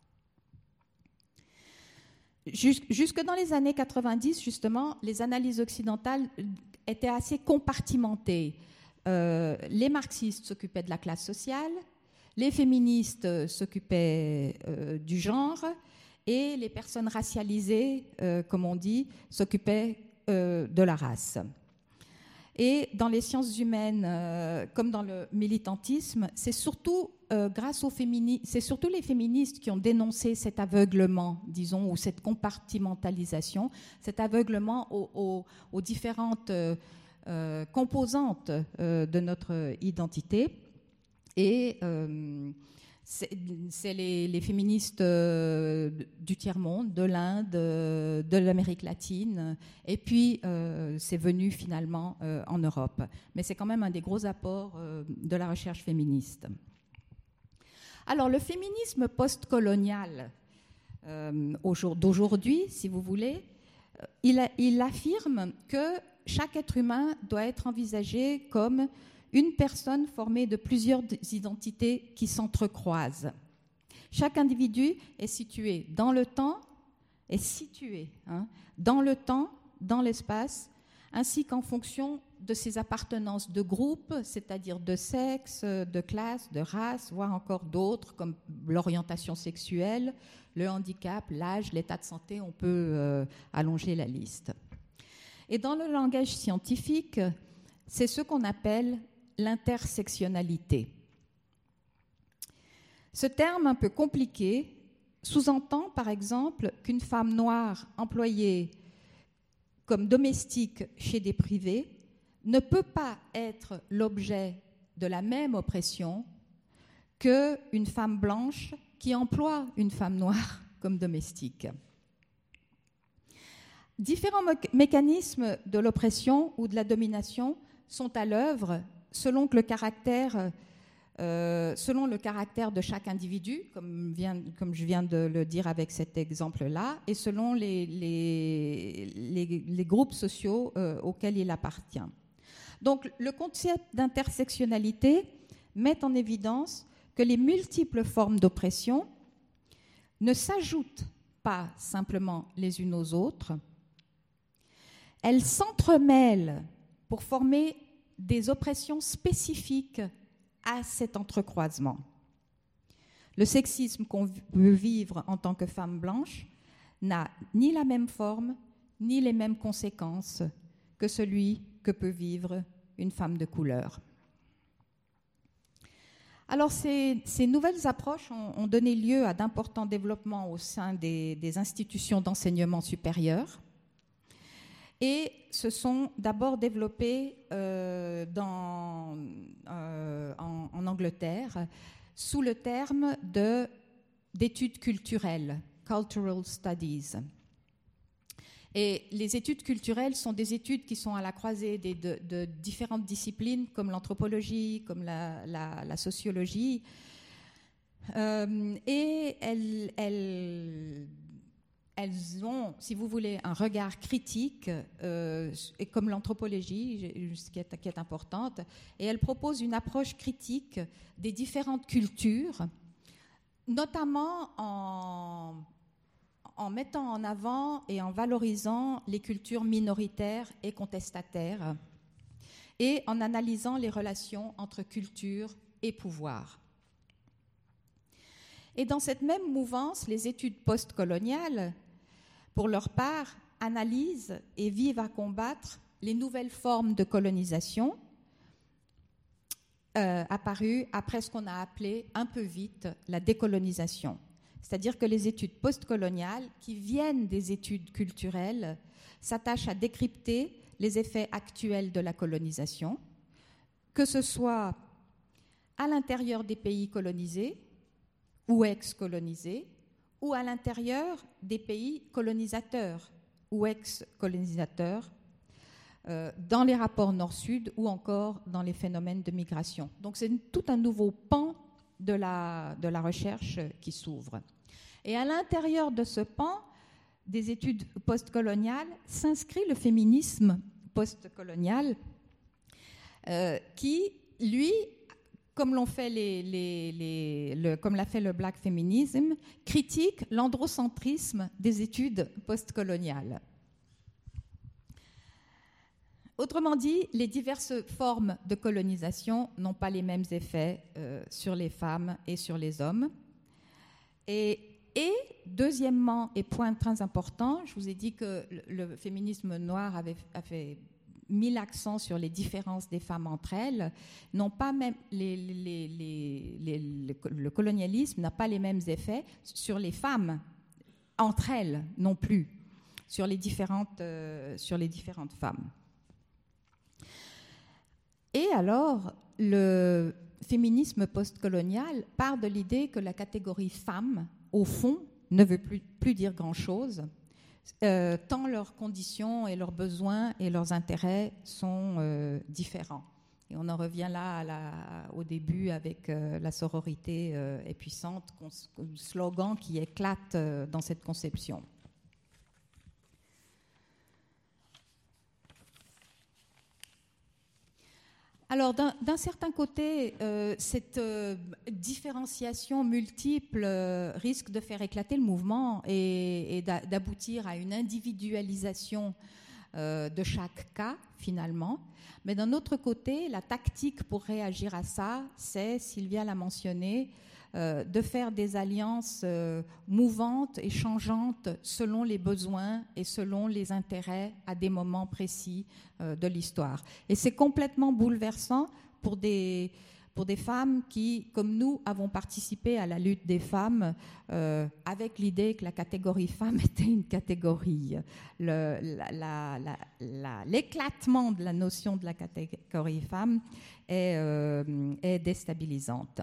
Jusque dans les années 90, justement, les analyses occidentales étaient assez compartimentées. Les marxistes s'occupaient de la classe sociale, les féministes s'occupaient du genre et les personnes racialisées, comme on dit, s'occupaient de la race. Et dans les sciences humaines, comme dans le militantisme, c'est surtout c'est surtout les féministes qui ont dénoncé cet aveuglement, disons, ou cette compartimentalisation, cet aveuglement aux différentes composantes de notre identité. Et c'est les féministes du tiers-monde, de l'Inde, de l'Amérique latine, et puis c'est venu finalement en Europe. Mais c'est quand même un des gros apports de la recherche féministe. Alors, le féminisme post-colonial d'aujourd'hui, si vous voulez, il affirme que chaque être humain doit être envisagé comme une personne formée de plusieurs identités qui s'entrecroisent. Chaque individu est situé dans le temps, dans le temps, dans l'espace, ainsi qu'en fonction de ses appartenances de groupe, c'est-à-dire de sexe, de classe, de race, voire encore d'autres, comme l'orientation sexuelle, le handicap, l'âge, l'état de santé, on peut allonger la liste. Et dans le langage scientifique, c'est ce qu'on appelle l'intersectionnalité. Ce terme un peu compliqué sous-entend par exemple qu'une femme noire employée comme domestique chez des privés ne peut pas être l'objet de la même oppression qu'une femme blanche qui emploie une femme noire comme domestique. Différents mécanismes de l'oppression ou de la domination sont à l'œuvre selon le caractère de chaque individu, comme je viens de le dire avec cet exemple-là, et selon les groupes sociaux auxquels il appartient. Donc, le concept d'intersectionnalité met en évidence que les multiples formes d'oppression ne s'ajoutent pas simplement les unes aux autres, elles s'entremêlent pour former des oppressions spécifiques à cet entrecroisement. Le sexisme qu'on veut vivre en tant que femme blanche n'a ni la même forme, ni les mêmes conséquences que celui que peut vivre une femme de couleur. Alors, ces nouvelles approches ont donné lieu à d'importants développements au sein des institutions d'enseignement supérieur et se sont d'abord développées en Angleterre sous le terme d'études culturelles, cultural studies. Et les études culturelles sont des études qui sont à la croisée de différentes disciplines comme l'anthropologie, comme la sociologie. Et elles ont, si vous voulez, un regard critique, et comme l'anthropologie, qui est importante, et elles proposent une approche critique des différentes cultures, notamment en mettant en avant et en valorisant les cultures minoritaires et contestataires et en analysant les relations entre culture et pouvoir. Et dans cette même mouvance, les études postcoloniales, pour leur part, analysent et vivent à combattre les nouvelles formes de colonisation apparues après ce qu'on a appelé un peu vite la décolonisation. C'est-à-dire que les études postcoloniales, qui viennent des études culturelles, s'attachent à décrypter les effets actuels de la colonisation, que ce soit à l'intérieur des pays colonisés ou ex-colonisés, ou à l'intérieur des pays colonisateurs ou ex-colonisateurs, dans les rapports nord-sud ou encore dans les phénomènes de migration. Donc c'est tout un nouveau pan de la recherche qui s'ouvre. Et à l'intérieur de ce pan des études postcoloniales s'inscrit le féminisme postcolonial qui, lui, comme l'a fait le black feminism, critique l'androcentrisme des études postcoloniales. Autrement dit, les diverses formes de colonisation n'ont pas les mêmes effets sur les femmes et sur les hommes. Et deuxièmement, et point très important, je vous ai dit que le féminisme noir avait mis l'accent sur les différences des femmes entre elles, n'ont pas même le colonialisme n'a pas les mêmes effets sur les femmes entre elles non plus, sur les différentes femmes. Et alors, le féminisme postcolonial part de l'idée que la catégorie femme, au fond, ne veut plus dire grand-chose, tant leurs conditions et leurs besoins et leurs intérêts sont différents. Et on en revient là au début avec la sororité est puissante, slogan qui éclate dans cette conception. Alors, d'un certain côté, cette différenciation multiple risque de faire éclater le mouvement et d'aboutir à une individualisation de chaque cas, finalement. Mais d'un autre côté, la tactique pour réagir à ça, c'est, Sylvia l'a mentionné, de faire des alliances mouvantes et changeantes selon les besoins et selon les intérêts à des moments précis de l'histoire. Et c'est complètement bouleversant pour des femmes qui, comme nous, avons participé à la lutte des femmes avec l'idée que la catégorie femme était une catégorie. L'éclatement de la notion de la catégorie femme est déstabilisante.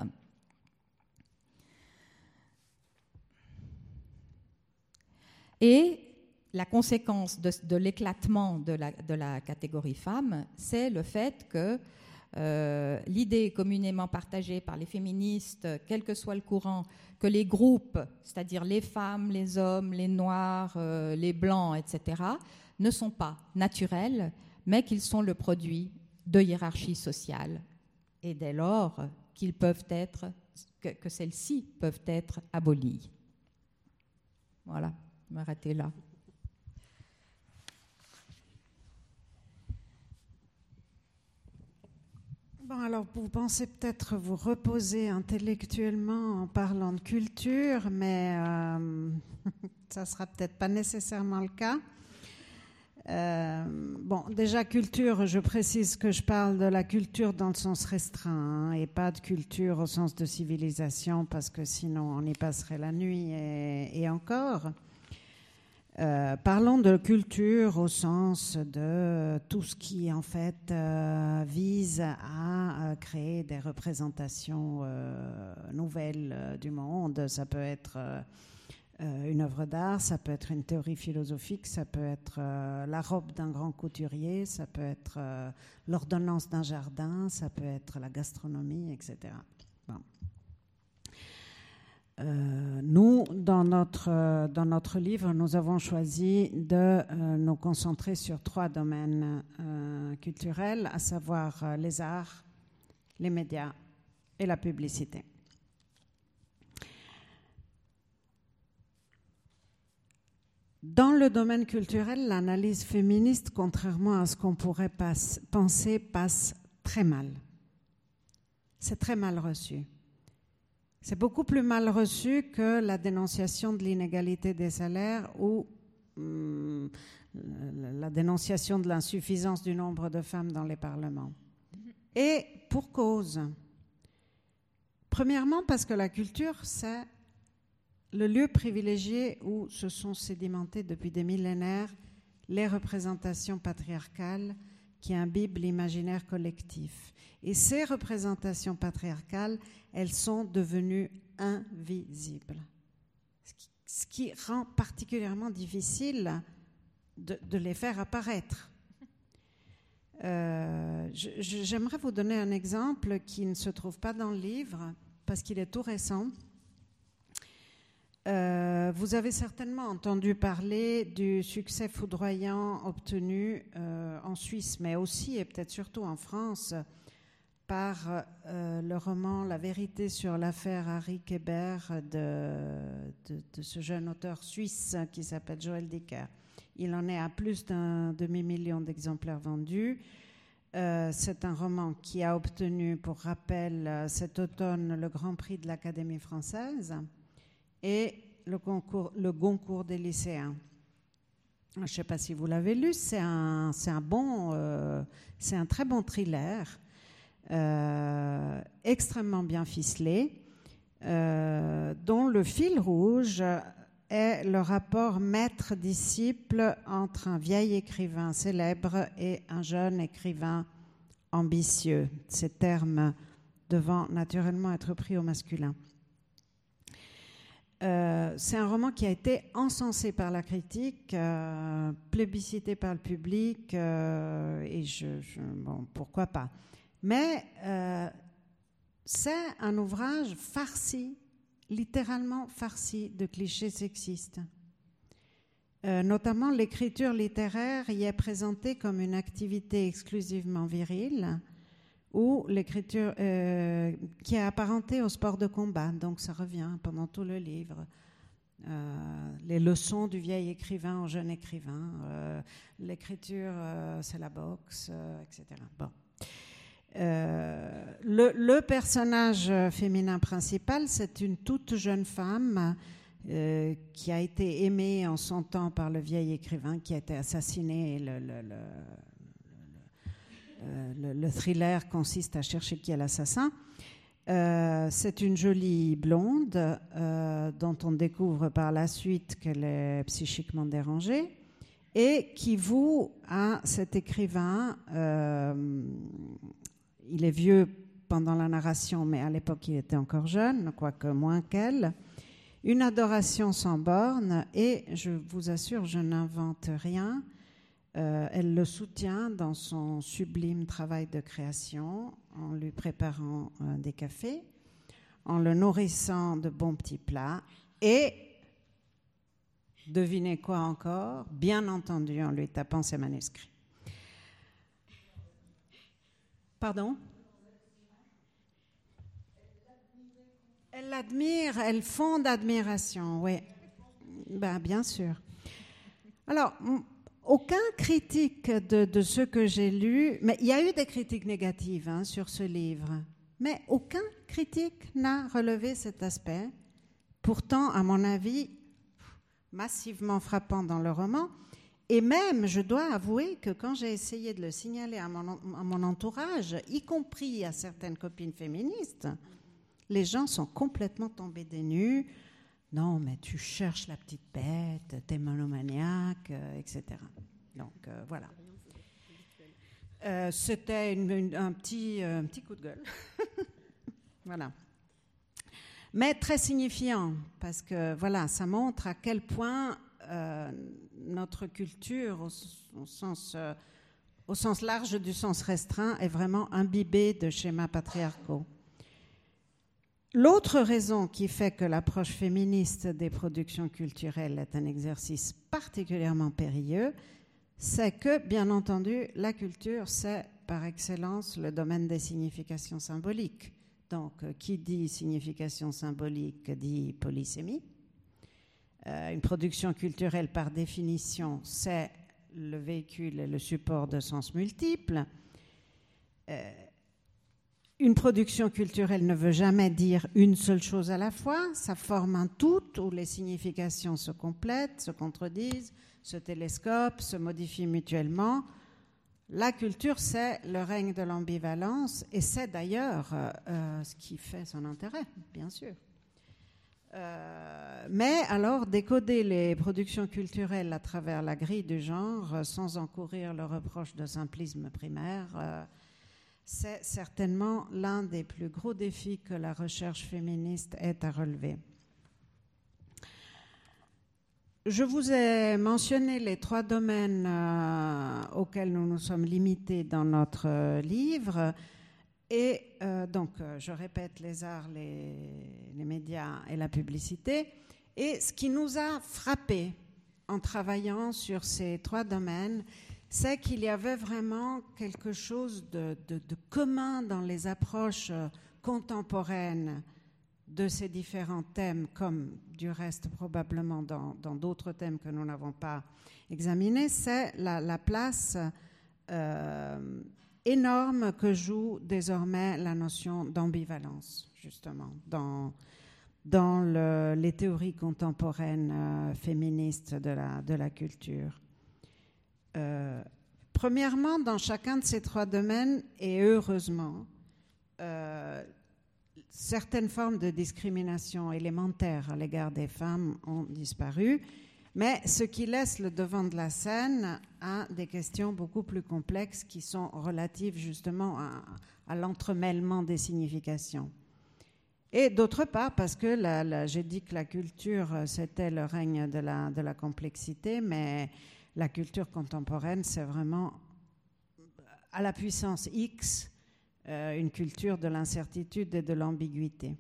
Et la conséquence de l'éclatement de la catégorie femme, c'est le fait que l'idée communément partagée par les féministes, quel que soit le courant, que les groupes, c'est-à-dire les femmes, les hommes, les noirs, les blancs, etc., ne sont pas naturels, mais qu'ils sont le produit de hiérarchies sociales. Et dès lors, qu'ils peuvent être, que celles-ci peuvent être abolies. Voilà. Je vais m'arrêter là. Bon, alors vous pensez peut-être vous reposer intellectuellement en parlant de culture, mais ça ne sera peut-être pas nécessairement le cas. Bon, déjà culture, je précise que je parle de la culture dans le sens restreint, hein, et pas de culture au sens de civilisation, parce que sinon on y passerait la nuit et encore. Parlons de culture au sens de tout ce qui en fait vise à créer des représentations nouvelles du monde. Ça peut être une œuvre d'art, ça peut être une théorie philosophique, ça peut être la robe d'un grand couturier, ça peut être l'ordonnance d'un jardin, ça peut être la gastronomie, etc. Bon. Nous, dans notre livre, nous avons choisi de nous concentrer sur 3 domaines culturels, à savoir les arts, les médias et la publicité. Dans le domaine culturel, l'analyse féministe, contrairement à ce qu'on pourrait penser, passe très mal. C'est très mal reçu. C'est beaucoup plus mal reçu que la dénonciation de l'inégalité des salaires ou la dénonciation de l'insuffisance du nombre de femmes dans les parlements. Et pour cause. Premièrement, parce que la culture, c'est le lieu privilégié où se sont sédimentées depuis des millénaires les représentations patriarcales qui imbibent l'imaginaire collectif. Et ces représentations patriarcales, elles sont devenues invisibles. Ce qui rend particulièrement difficile de les faire apparaître. J'aimerais vous donner un exemple qui ne se trouve pas dans le livre, parce qu'il est tout récent. Vous avez certainement entendu parler du succès foudroyant obtenu en Suisse, mais aussi et peut-être surtout en France, par le roman « La vérité sur l'affaire Harry Kéber » de ce jeune auteur suisse qui s'appelle Joël Dicker. Il en est à plus d'un demi-million d'exemplaires vendus. C'est un roman qui a obtenu, pour rappel, cet automne le Grand Prix de l'Académie française et le Goncourt des lycéens. Je ne sais pas si vous l'avez lu, c'est un très bon thriller, extrêmement bien ficelé, dont le fil rouge est le rapport maître-disciple entre un vieil écrivain célèbre et un jeune écrivain ambitieux, ces termes devant naturellement être pris au masculin. C'est un roman qui a été encensé par la critique, plébiscité par le public, et bon, pourquoi pas. Mais c'est un ouvrage farci, littéralement farci de clichés sexistes. Notamment, l'écriture littéraire y est présentée comme une activité exclusivement virile, ou l'écriture qui est apparentée au sport de combat. Donc ça revient pendant tout le livre. Les leçons du vieil écrivain au jeune écrivain. L'écriture, c'est la boxe, etc. Bon. Le personnage féminin principal, c'est une toute jeune femme qui a été aimée en son temps par le vieil écrivain qui a été assassiné. Le thriller consiste à chercher qui est l'assassin. C'est une jolie blonde dont on découvre par la suite qu'elle est psychiquement dérangée et qui voue à cet écrivain, il est vieux pendant la narration, mais à l'époque il était encore jeune, quoique moins qu'elle, une adoration sans borne et je vous assure, je n'invente rien. Elle le soutient dans son sublime travail de création en lui préparant des cafés, en le nourrissant de bons petits plats et, devinez quoi encore, bien entendu en lui tapant ses manuscrits. Pardon ? Elle l'admire, elle fond d'admiration, oui. Ben, bien sûr. Alors, aucun critique de ce que j'ai lu, mais il y a eu des critiques négatives sur ce livre, mais aucun critique n'a relevé cet aspect, pourtant, à mon avis, massivement frappant dans le roman, Et même, je dois avouer que quand j'ai essayé de le signaler à mon entourage, y compris à certaines copines féministes, les gens sont complètement tombés des nues. Non, mais tu cherches la petite bête, t'es monomaniaque, etc. Donc, voilà. C'était un petit coup de gueule. Voilà. Mais très signifiant, parce que voilà, ça montre à quel point notre culture, au sens large du sens restreint, est vraiment imbibée de schémas patriarcaux. L'autre raison qui fait que l'approche féministe des productions culturelles est un exercice particulièrement périlleux, c'est que, bien entendu, la culture, c'est par excellence le domaine des significations symboliques. Donc, qui dit signification symbolique dit polysémie. Une production culturelle, par définition, c'est le véhicule et le support de sens multiples. Une production culturelle ne veut jamais dire une seule chose à la fois. Ça forme un tout où les significations se complètent, se contredisent, se télescopent, se modifient mutuellement. La culture, c'est le règne de l'ambivalence et c'est d'ailleurs ce qui fait son intérêt, bien sûr. Mais alors, décoder les productions culturelles à travers la grille du genre, sans encourir le reproche de simplisme primaire, c'est certainement l'un des plus gros défis que la recherche féministe ait à relever. Je vous ai mentionné les 3 domaines auxquels nous nous sommes limités dans notre livre. Et donc, je répète, les arts, les médias et la publicité. Et ce qui nous a frappé en travaillant sur ces 3 domaines, c'est qu'il y avait vraiment quelque chose de commun dans les approches contemporaines de ces différents thèmes, comme du reste probablement dans d'autres thèmes que nous n'avons pas examinés, c'est la place énorme que joue désormais la notion d'ambivalence, justement, dans les théories contemporaines féministes de la culture. Premièrement, dans chacun de ces 3 domaines, et heureusement, certaines formes de discrimination élémentaire à l'égard des femmes ont disparu, mais ce qui laisse le devant de la scène à des questions beaucoup plus complexes qui sont relatives justement à l'entremêlement des significations. Et d'autre part, parce que j'ai dit que la culture, c'était le règne de la complexité, mais la culture contemporaine, c'est vraiment à la puissance X, une culture de l'incertitude et de l'ambiguïté.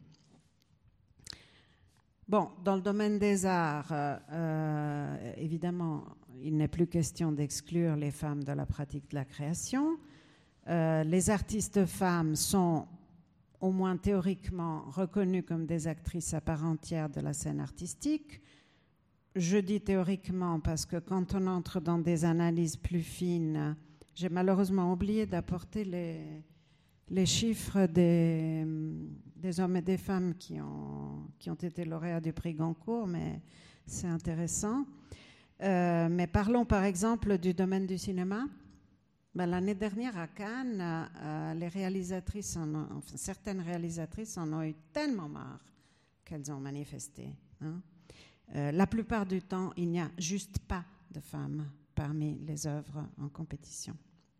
Bon, dans le domaine des arts, évidemment, il n'est plus question d'exclure les femmes de la pratique de la création. Les artistes femmes sont, au moins théoriquement, reconnues comme des actrices à part entière de la scène artistique. Je dis théoriquement parce que quand on entre dans des analyses plus fines, j'ai malheureusement oublié d'apporter les chiffres des hommes et des femmes qui ont été lauréats du prix Goncourt, mais c'est intéressant. Mais parlons par exemple du domaine du cinéma. L'année dernière à Cannes, les réalisatrices, certaines réalisatrices en ont eu tellement marre qu'elles ont manifesté. La plupart du temps, il n'y a juste pas de femmes parmi les œuvres en compétition.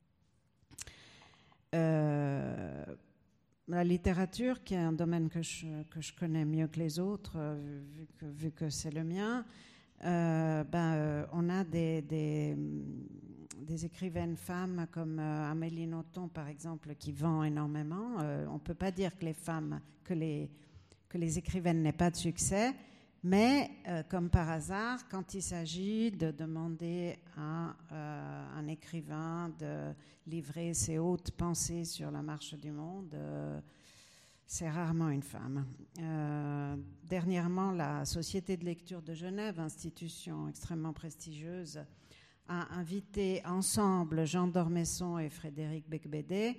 La littérature, qui est un domaine que je connais mieux que les autres, vu que c'est le mien, on a des écrivaines femmes comme Amélie Nothomb, par exemple, qui vend énormément. On ne peut pas dire que les écrivaines n'aient pas de succès, mais comme par hasard, quand il s'agit de demander à un écrivain de livrer ses hautes pensées sur la marche du monde, c'est rarement une femme. Dernièrement, la Société de lecture de Genève, institution extrêmement prestigieuse, a invité ensemble Jean d'Ormesson et Frédéric Becbédé.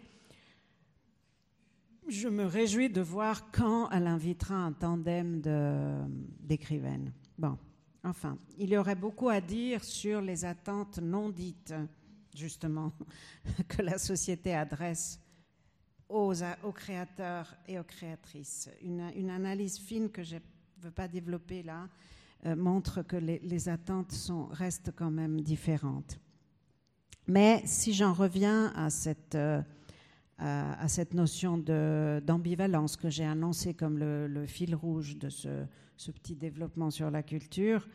Je me réjouis de voir quand elle invitera un tandem d'écrivaines. Bon, Enfin, il y aurait beaucoup à dire sur les attentes non dites, justement, que la société adresse aux créateurs et aux créatrices. Une analyse fine que je ne veux pas développer là montre que les attentes restent quand même différentes. Mais si j'en reviens à cette notion d'ambivalence que j'ai annoncée comme le fil rouge de ce petit développement sur la culture,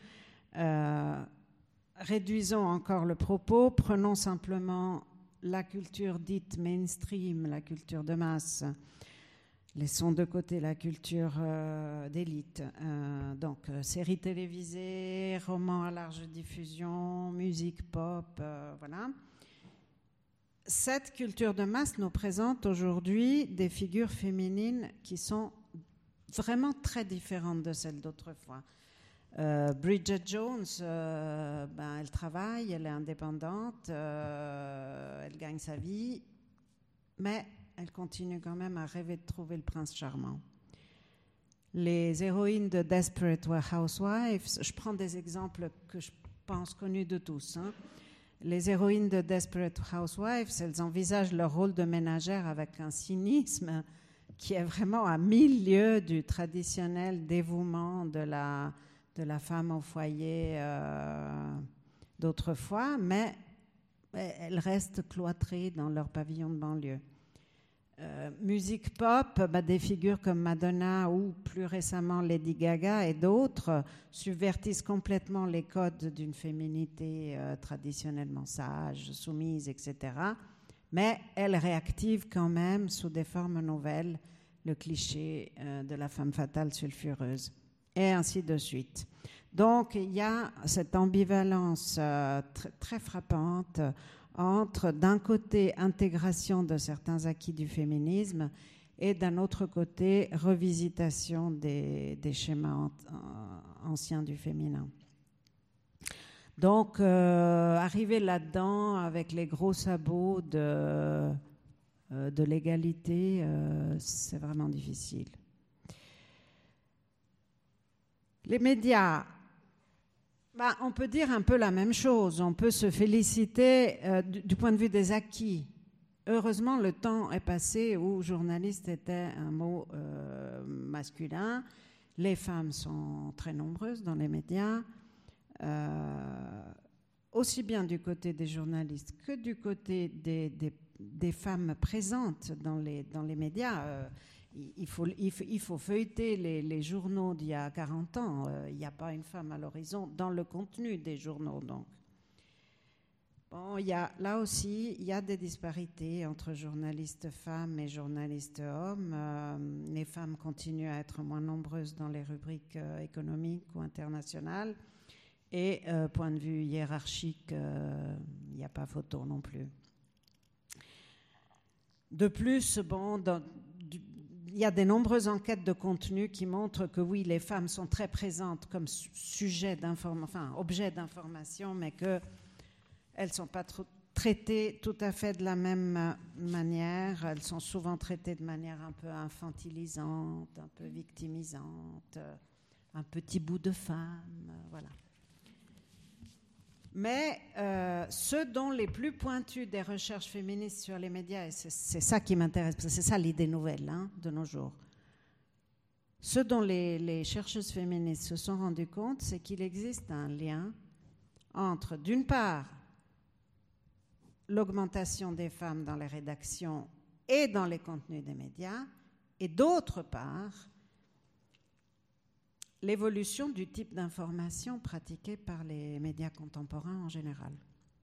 réduisons encore le propos, prenons simplement la culture dite mainstream, la culture de masse, laissons de côté la culture d'élite. Donc, séries télévisées, romans à large diffusion, musique pop, voilà. Cette culture de masse nous présente aujourd'hui des figures féminines qui sont vraiment très différentes de celles d'autrefois. Bridget Jones, elle travaille, elle est indépendante, elle gagne sa vie, mais elle continue quand même à rêver de trouver le prince charmant. Les héroïnes de Desperate Housewives, je prends des exemples que je pense connus de tous. Les héroïnes de Desperate Housewives, elles envisagent leur rôle de ménagère avec un cynisme qui est vraiment à 1000 lieues du traditionnel dévouement de la femme au foyer d'autrefois, mais elles restent cloîtrées dans leur pavillon de banlieue. Musique pop, des figures comme Madonna ou plus récemment Lady Gaga et d'autres subvertissent complètement les codes d'une féminité traditionnellement sage, soumise, etc. Mais elles réactivent quand même sous des formes nouvelles le cliché de la femme fatale sulfureuse. Et ainsi de suite. Donc, il y a cette ambivalence très frappante entre, d'un côté, intégration de certains acquis du féminisme et, d'un autre côté, revisitation des schémas anciens du féminin. Donc, arriver là-dedans avec les gros sabots de l'égalité, c'est vraiment difficile. Les médias, on peut dire un peu la même chose. On peut se féliciter du point de vue des acquis. Heureusement, le temps est passé où journaliste était un mot masculin. Les femmes sont très nombreuses dans les médias, aussi bien du côté des journalistes que du côté des femmes présentes dans les médias. Il faut feuilleter les journaux d'il y a 40 ans. Il n'y a pas une femme à l'horizon dans le contenu des journaux. Donc. Bon, là aussi, il y a des disparités entre journalistes femmes et journalistes hommes. Les femmes continuent à être moins nombreuses dans les rubriques économiques ou internationales. Et point de vue hiérarchique, il n'y a pas photo non plus. De plus, il y a de nombreuses enquêtes de contenu qui montrent que oui, les femmes sont très présentes comme objets d'information, mais qu'elles ne sont pas traitées tout à fait de la même manière. Elles sont souvent traitées de manière un peu infantilisante, un peu victimisante, un petit bout de femme, voilà. Mais ceux dont les plus pointus des recherches féministes sur les médias, et c'est ça qui m'intéresse, parce que c'est ça l'idée nouvelle de nos jours, ceux dont les chercheuses féministes se sont rendus compte, c'est qu'il existe un lien entre, d'une part, l'augmentation des femmes dans les rédactions et dans les contenus des médias, et d'autre part, l'évolution du type d'information pratiquée par les médias contemporains en général.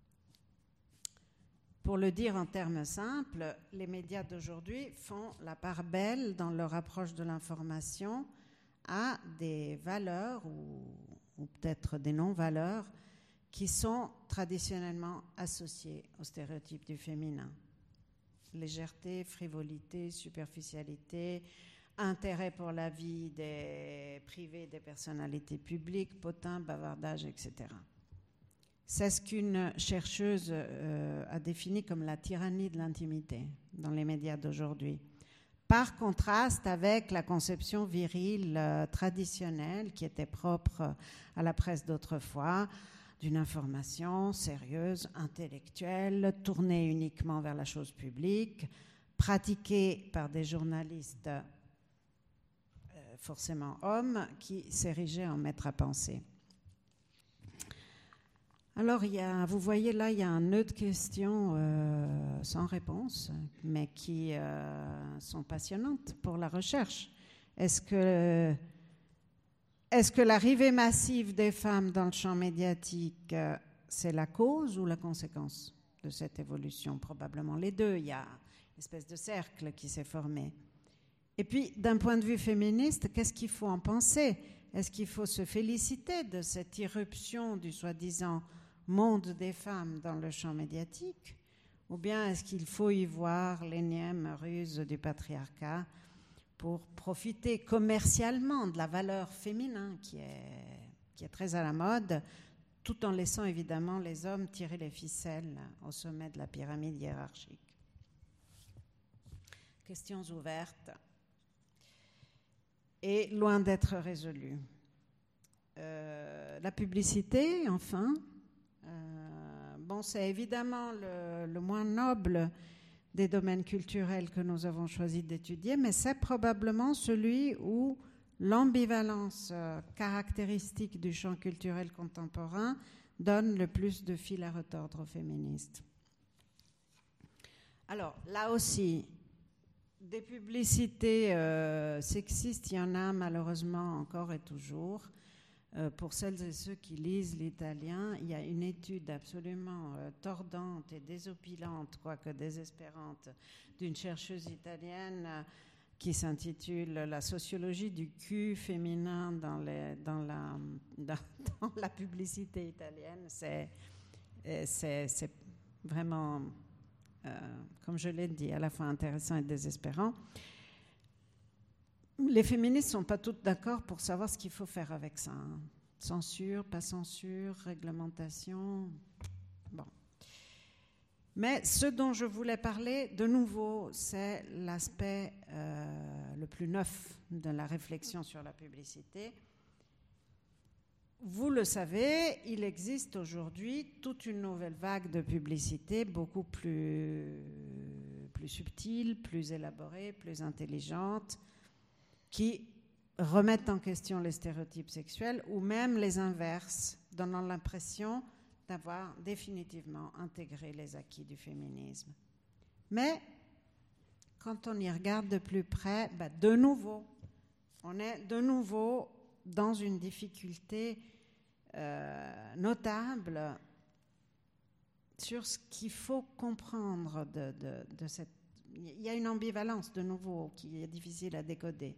Pour le dire en termes simples, les médias d'aujourd'hui font la part belle dans leur approche de l'information à des valeurs ou peut-être des non-valeurs qui sont traditionnellement associées aux stéréotypes du féminin. Légèreté, frivolité, superficialité, intérêt pour la vie privée des personnalités publiques, potin, bavardage, etc. C'est ce qu'une chercheuse a défini comme la tyrannie de l'intimité dans les médias d'aujourd'hui. par contraste avec la conception virile traditionnelle qui était propre à la presse d'autrefois, d'une information sérieuse, intellectuelle, tournée uniquement vers la chose publique, pratiquée par des journalistes forcément hommes qui s'érigeaient en maîtres à penser. Alors, vous voyez là, il y a un nœud de questions sans réponse, mais qui sont passionnantes pour la recherche. Est-ce que l'arrivée massive des femmes dans le champ médiatique, c'est la cause ou la conséquence de cette évolution? Probablement les deux. Il y a une espèce de cercle qui s'est formé. Et puis, d'un point de vue féministe, qu'est-ce qu'il faut en penser? Est-ce qu'il faut se féliciter de cette irruption du soi-disant monde des femmes dans le champ médiatique? Ou bien est-ce qu'il faut y voir l'énième ruse du patriarcat pour profiter commercialement de la valeur féminin qui est très à la mode, tout en laissant évidemment les hommes tirer les ficelles au sommet de la pyramide hiérarchique? Questions ouvertes et loin d'être résolues. La publicité, enfin. C'est évidemment le moins noble des domaines culturels que nous avons choisi d'étudier, mais c'est probablement celui où l'ambivalence caractéristique du champ culturel contemporain donne le plus de fil à retordre aux féministes. Alors, là aussi, des publicités sexistes, il y en a malheureusement encore et toujours. Pour celles et ceux qui lisent l'italien, il y a une étude absolument tordante et désopilante, quoique désespérante, d'une chercheuse italienne qui s'intitule « La sociologie du cul féminin dans la publicité italienne ». C'est vraiment, comme je l'ai dit, à la fois intéressant et désespérant. Les féministes ne sont pas toutes d'accord pour savoir ce qu'il faut faire avec ça. Censure, pas censure, réglementation. Bon. Mais ce dont je voulais parler, de nouveau, c'est l'aspect le plus neuf de la réflexion sur la publicité. Vous le savez, il existe aujourd'hui toute une nouvelle vague de publicité beaucoup plus subtile, plus élaborée, plus intelligente, qui remettent en question les stéréotypes sexuels ou même les inverses, donnant l'impression d'avoir définitivement intégré les acquis du féminisme. Mais quand on y regarde de plus près, de nouveau, on est de nouveau dans une difficulté notable sur ce qu'il faut comprendre de cette... Il y a une ambivalence de nouveau qui est difficile à décoder.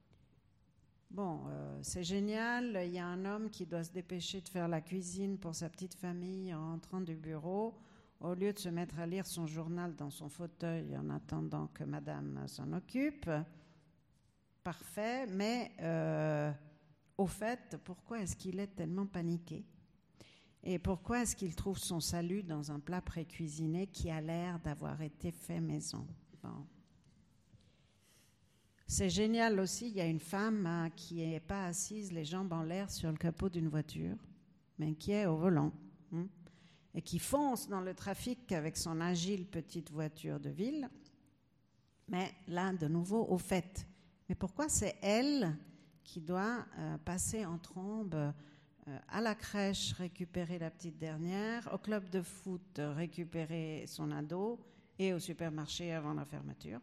C'est génial, il y a un homme qui doit se dépêcher de faire la cuisine pour sa petite famille en rentrant du bureau, au lieu de se mettre à lire son journal dans son fauteuil en attendant que madame s'en occupe. Parfait, mais au fait, pourquoi est-ce qu'il est tellement paniqué? Et pourquoi est-ce qu'il trouve son salut dans un plat pré-cuisiné qui a l'air d'avoir été fait maison? C'est génial aussi, il y a une femme qui n'est pas assise les jambes en l'air sur le capot d'une voiture, mais qui est au volant et qui fonce dans le trafic avec son agile petite voiture de ville. Mais là, de nouveau, au fait. Mais pourquoi c'est elle qui doit passer en trombe à la crèche, récupérer la petite dernière, au club de foot, récupérer son ado et au supermarché avant la fermeture?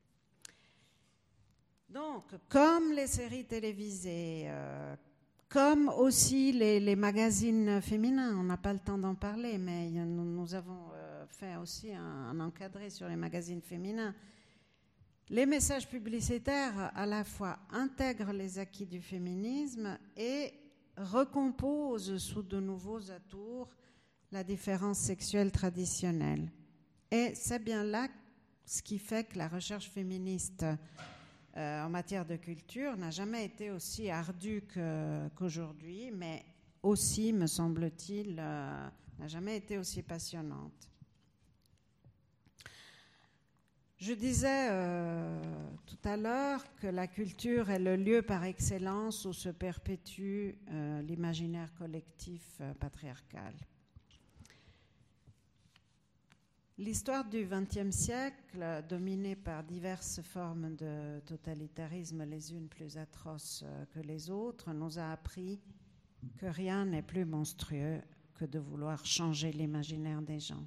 Donc, comme les séries télévisées, comme aussi les magazines féminins, on n'a pas le temps d'en parler, mais nous avons fait aussi un encadré sur les magazines féminins. Les messages publicitaires, à la fois, intègrent les acquis du féminisme et recomposent sous de nouveaux atours la différence sexuelle traditionnelle. Et c'est bien là ce qui fait que la recherche féministe en matière de culture n'a jamais été aussi ardue qu'aujourd'hui, mais aussi, me semble-t-il, n'a jamais été aussi passionnante. Je disais tout à l'heure que la culture est le lieu par excellence où se perpétue l'imaginaire collectif patriarcal. L'histoire du XXe siècle, dominée par diverses formes de totalitarisme, les unes plus atroces que les autres, nous a appris que rien n'est plus monstrueux que de vouloir changer l'imaginaire des gens.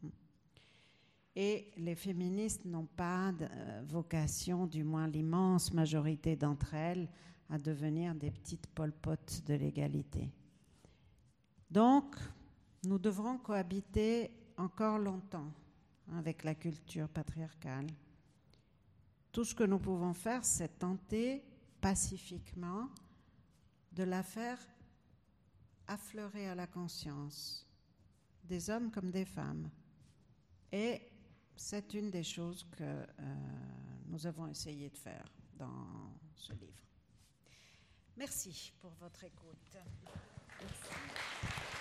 Et les féministes n'ont pas vocation, du moins l'immense majorité d'entre elles, à devenir des petites Pol Pot de l'égalité. Donc, nous devrons cohabiter encore longtemps avec la culture patriarcale. Tout ce que nous pouvons faire, c'est tenter pacifiquement de la faire affleurer à la conscience des hommes comme des femmes. Et c'est une des choses que nous avons essayé de faire dans ce livre. Merci pour votre écoute. Merci.